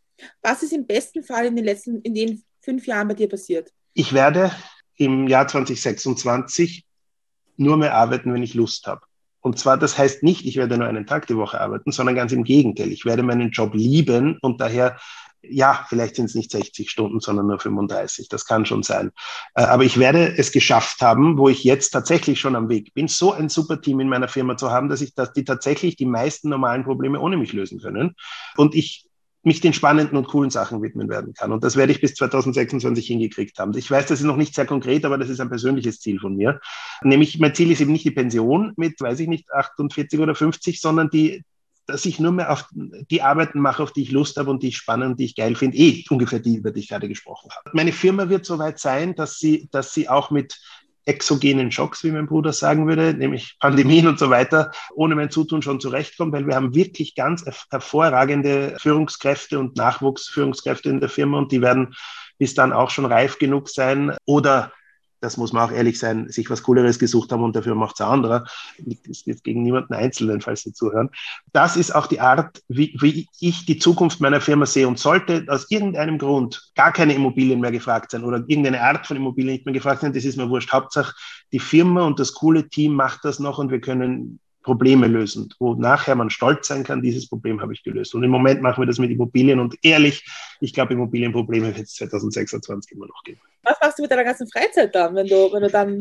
B: Was ist im besten Fall in den letzten, in den fünf Jahren bei dir passiert?
C: Ich werde im Jahr zwanzig sechsundzwanzig nur mehr arbeiten, wenn ich Lust habe. Und zwar, das heißt nicht, ich werde nur einen Tag die Woche arbeiten, sondern ganz im Gegenteil. Ich werde meinen Job lieben und daher, ja, vielleicht sind es nicht sechzig Stunden, sondern nur fünfunddreißig. Das kann schon sein. Aber ich werde es geschafft haben, wo ich jetzt tatsächlich schon am Weg bin, so ein super Team in meiner Firma zu haben, dass ich, dass die tatsächlich die meisten normalen Probleme ohne mich lösen können. Und ich mich den spannenden und coolen Sachen widmen werden kann. Und das werde ich bis zwanzig sechsundzwanzig hingekriegt haben. Ich weiß, das ist noch nicht sehr konkret, aber das ist ein persönliches Ziel von mir. Nämlich, mein Ziel ist eben nicht die Pension mit, weiß ich nicht, achtundvierzig oder fünfzig, sondern die, dass ich nur mehr auf die Arbeiten mache, auf die ich Lust habe und die ich spannend und die ich geil finde. Eh ungefähr die, über die ich gerade gesprochen habe. Meine Firma wird soweit sein, dass sie, dass sie auch mit exogenen Schocks, wie mein Bruder sagen würde, nämlich Pandemien und so weiter, ohne mein Zutun schon zurechtkommt, weil wir haben wirklich ganz hervorragende Führungskräfte und Nachwuchsführungskräfte in der Firma und die werden bis dann auch schon reif genug sein oder, das muss man auch ehrlich sein, sich was Cooleres gesucht haben und dafür macht es ein anderer. Das ist jetzt gegen niemanden Einzelnen, falls Sie zuhören. Das ist auch die Art, wie, wie ich die Zukunft meiner Firma sehe und sollte aus irgendeinem Grund gar keine Immobilien mehr gefragt sein oder irgendeine Art von Immobilien nicht mehr gefragt sein, das ist mir wurscht. Hauptsache, die Firma und das coole Team macht das noch und wir können Probleme lösen, wo nachher man stolz sein kann, dieses Problem habe ich gelöst. Und im Moment machen wir das mit Immobilien und ehrlich, ich glaube, Immobilienprobleme wird es zwanzig sechsundzwanzig immer noch geben.
B: Was machst du mit deiner ganzen Freizeit dann, wenn du, wenn du dann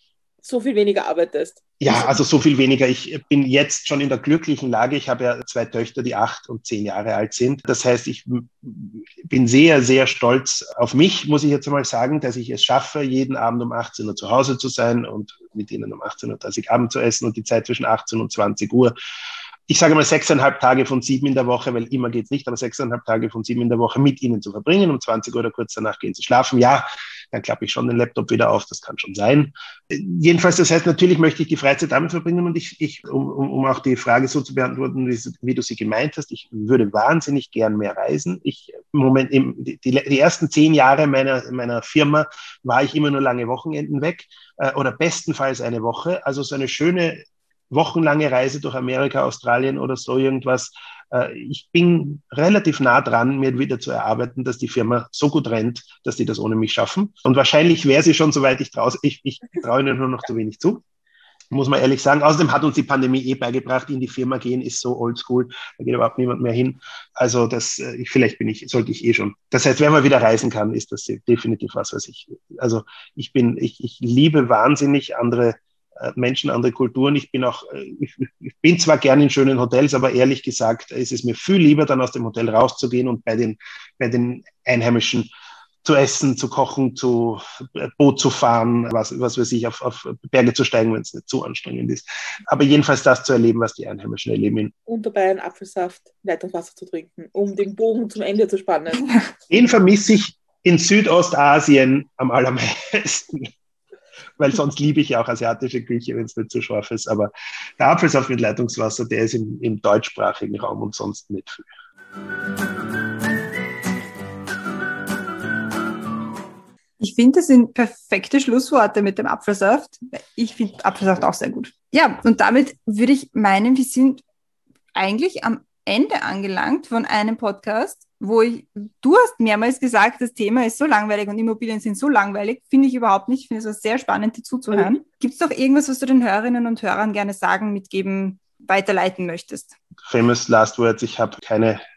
B: so viel weniger arbeitest?
C: Ja, also so viel weniger. Ich bin jetzt schon in der glücklichen Lage. Ich habe ja zwei Töchter, die acht und zehn Jahre alt sind. Das heißt, ich bin sehr, sehr stolz auf mich, muss ich jetzt einmal sagen, dass ich es schaffe, jeden Abend um achtzehn Uhr zu Hause zu sein und mit ihnen um achtzehn Uhr dreißig Abend zu essen und die Zeit zwischen achtzehn und zwanzig Uhr. Ich sage mal sechseinhalb Tage von sieben in der Woche, weil immer geht's nicht, aber sechseinhalb Tage von sieben in der Woche mit ihnen zu verbringen. Um zwanzig Uhr oder kurz danach gehen zu schlafen. Ja, dann klappe ich schon den Laptop wieder auf, das kann schon sein. Jedenfalls, das heißt, natürlich möchte ich die Freizeit damit verbringen und ich, ich um, um, um auch die Frage so zu beantworten, wie, wie du sie gemeint hast, ich würde wahnsinnig gern mehr reisen. Ich, im Moment, im, die, die ersten zehn Jahre meiner, meiner Firma war ich immer nur lange Wochenenden weg äh, oder bestenfalls eine Woche. Also so eine schöne wochenlange Reise durch Amerika, Australien oder so irgendwas. Ich bin relativ nah dran, mir wieder zu erarbeiten, dass die Firma so gut rennt, dass die das ohne mich schaffen. Und wahrscheinlich wäre sie schon, soweit ich traue. Ich, ich traue ihnen nur noch zu wenig zu, muss man ehrlich sagen. Außerdem hat uns die Pandemie eh beigebracht, in die Firma gehen ist so oldschool, da geht überhaupt niemand mehr hin. Also das, ich, vielleicht bin ich, sollte ich eh schon. Das heißt, wenn man wieder reisen kann, ist das definitiv was, was ich, also ich bin, ich, ich liebe wahnsinnig andere Menschen, andere Kulturen. Ich bin auch, ich, ich bin zwar gern in schönen Hotels, aber ehrlich gesagt ist es mir viel lieber, dann aus dem Hotel rauszugehen und bei den, bei den Einheimischen zu essen, zu kochen, zu Boot zu fahren, was, was weiß ich, auf, auf Berge zu steigen, wenn es nicht zu anstrengend ist. Aber jedenfalls das zu erleben, was die Einheimischen erleben.
B: Und dabei einen Apfelsaft, Leitungswasser zu trinken, um den Bogen zum Ende zu spannen.
C: Den vermisse ich in Südostasien am allermeisten. Weil sonst liebe ich ja auch asiatische Küche, wenn es nicht zu scharf ist. Aber der Apfelsaft mit Leitungswasser, der ist im, im deutschsprachigen Raum und sonst nicht viel.
A: Ich finde, das sind perfekte Schlussworte mit dem Apfelsaft. Ich finde Apfelsaft auch sehr gut. Ja, und damit würde ich meinen, wir sind eigentlich am Ende angelangt von einem Podcast, wo ich, du hast mehrmals gesagt, das Thema ist so langweilig und Immobilien sind so langweilig, finde ich überhaupt nicht. Ich finde es sehr spannend, dir zuzuhören. Mhm. Gibt es doch irgendwas, was du den Hörerinnen und Hörern gerne sagen, mitgeben, weiterleiten möchtest?
C: Famous last words, ich habe keine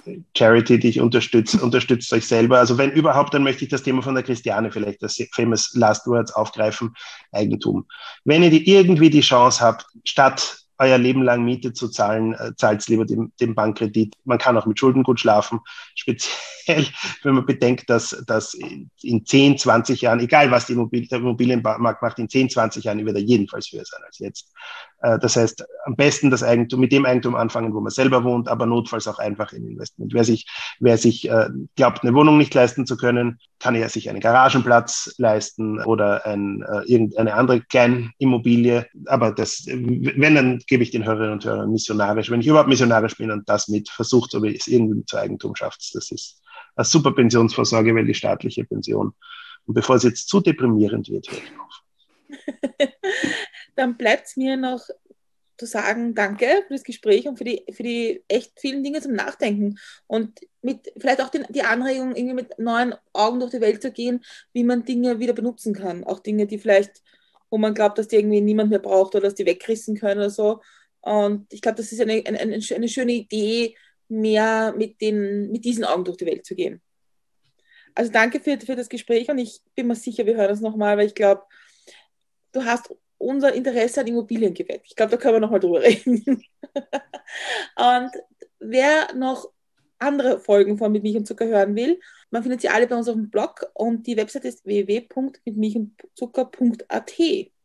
C: Charity, die ich unterstütze, unterstützt euch selber. Also wenn überhaupt, dann möchte ich das Thema von der Christiane vielleicht, das famous Last Words aufgreifen, Eigentum. Wenn ihr die, irgendwie die Chance habt, statt euer Leben lang Miete zu zahlen, äh, zahlt lieber den, den Bankkredit. Man kann auch mit Schulden gut schlafen, speziell wenn man bedenkt, dass, dass in zehn, zwanzig Jahren, egal was die Immobilien, der Immobilienmarkt macht, in zehn, zwanzig Jahren wird er jedenfalls höher sein als jetzt. Äh, das heißt, am besten das Eigentum, mit dem Eigentum anfangen, wo man selber wohnt, aber notfalls auch einfach in Investment. Wer sich, wer sich äh, glaubt, eine Wohnung nicht leisten zu können, kann ja sich einen Garagenplatz leisten oder ein, äh, irgendeine andere Kleinimmobilie. Aber das, wenn, dann gebe ich den Hörerinnen und Hörern missionarisch, wenn ich überhaupt missionarisch bin und das mit versucht, ob ich es irgendwie zu Eigentum schafft. Das ist eine super Pensionsvorsorge, weil die staatliche Pension. Und bevor es jetzt zu deprimierend wird, höre ich auf.
B: Dann bleibt es mir noch zu sagen, danke für das Gespräch und für die, für die echt vielen Dinge zum Nachdenken und mit vielleicht auch den, die Anregung, irgendwie mit neuen Augen durch die Welt zu gehen, wie man Dinge wieder benutzen kann. Auch Dinge, die vielleicht, wo man glaubt, dass die irgendwie niemand mehr braucht oder dass die wegrissen können oder so. Und ich glaube, das ist eine, eine, eine schöne Idee, mehr mit, den, mit diesen Augen durch die Welt zu gehen. Also danke für, für das Gespräch und ich bin mir sicher, wir hören uns nochmal, weil ich glaube, du hast unser Interesse an Immobilien geweckt. Ich glaube, da können wir nochmal drüber reden. Und wer noch andere Folgen von Mit Milch und Zucker hören will, man findet sie alle bei uns auf dem Blog und die Website ist w w w punkt mit milch und zucker punkt a t.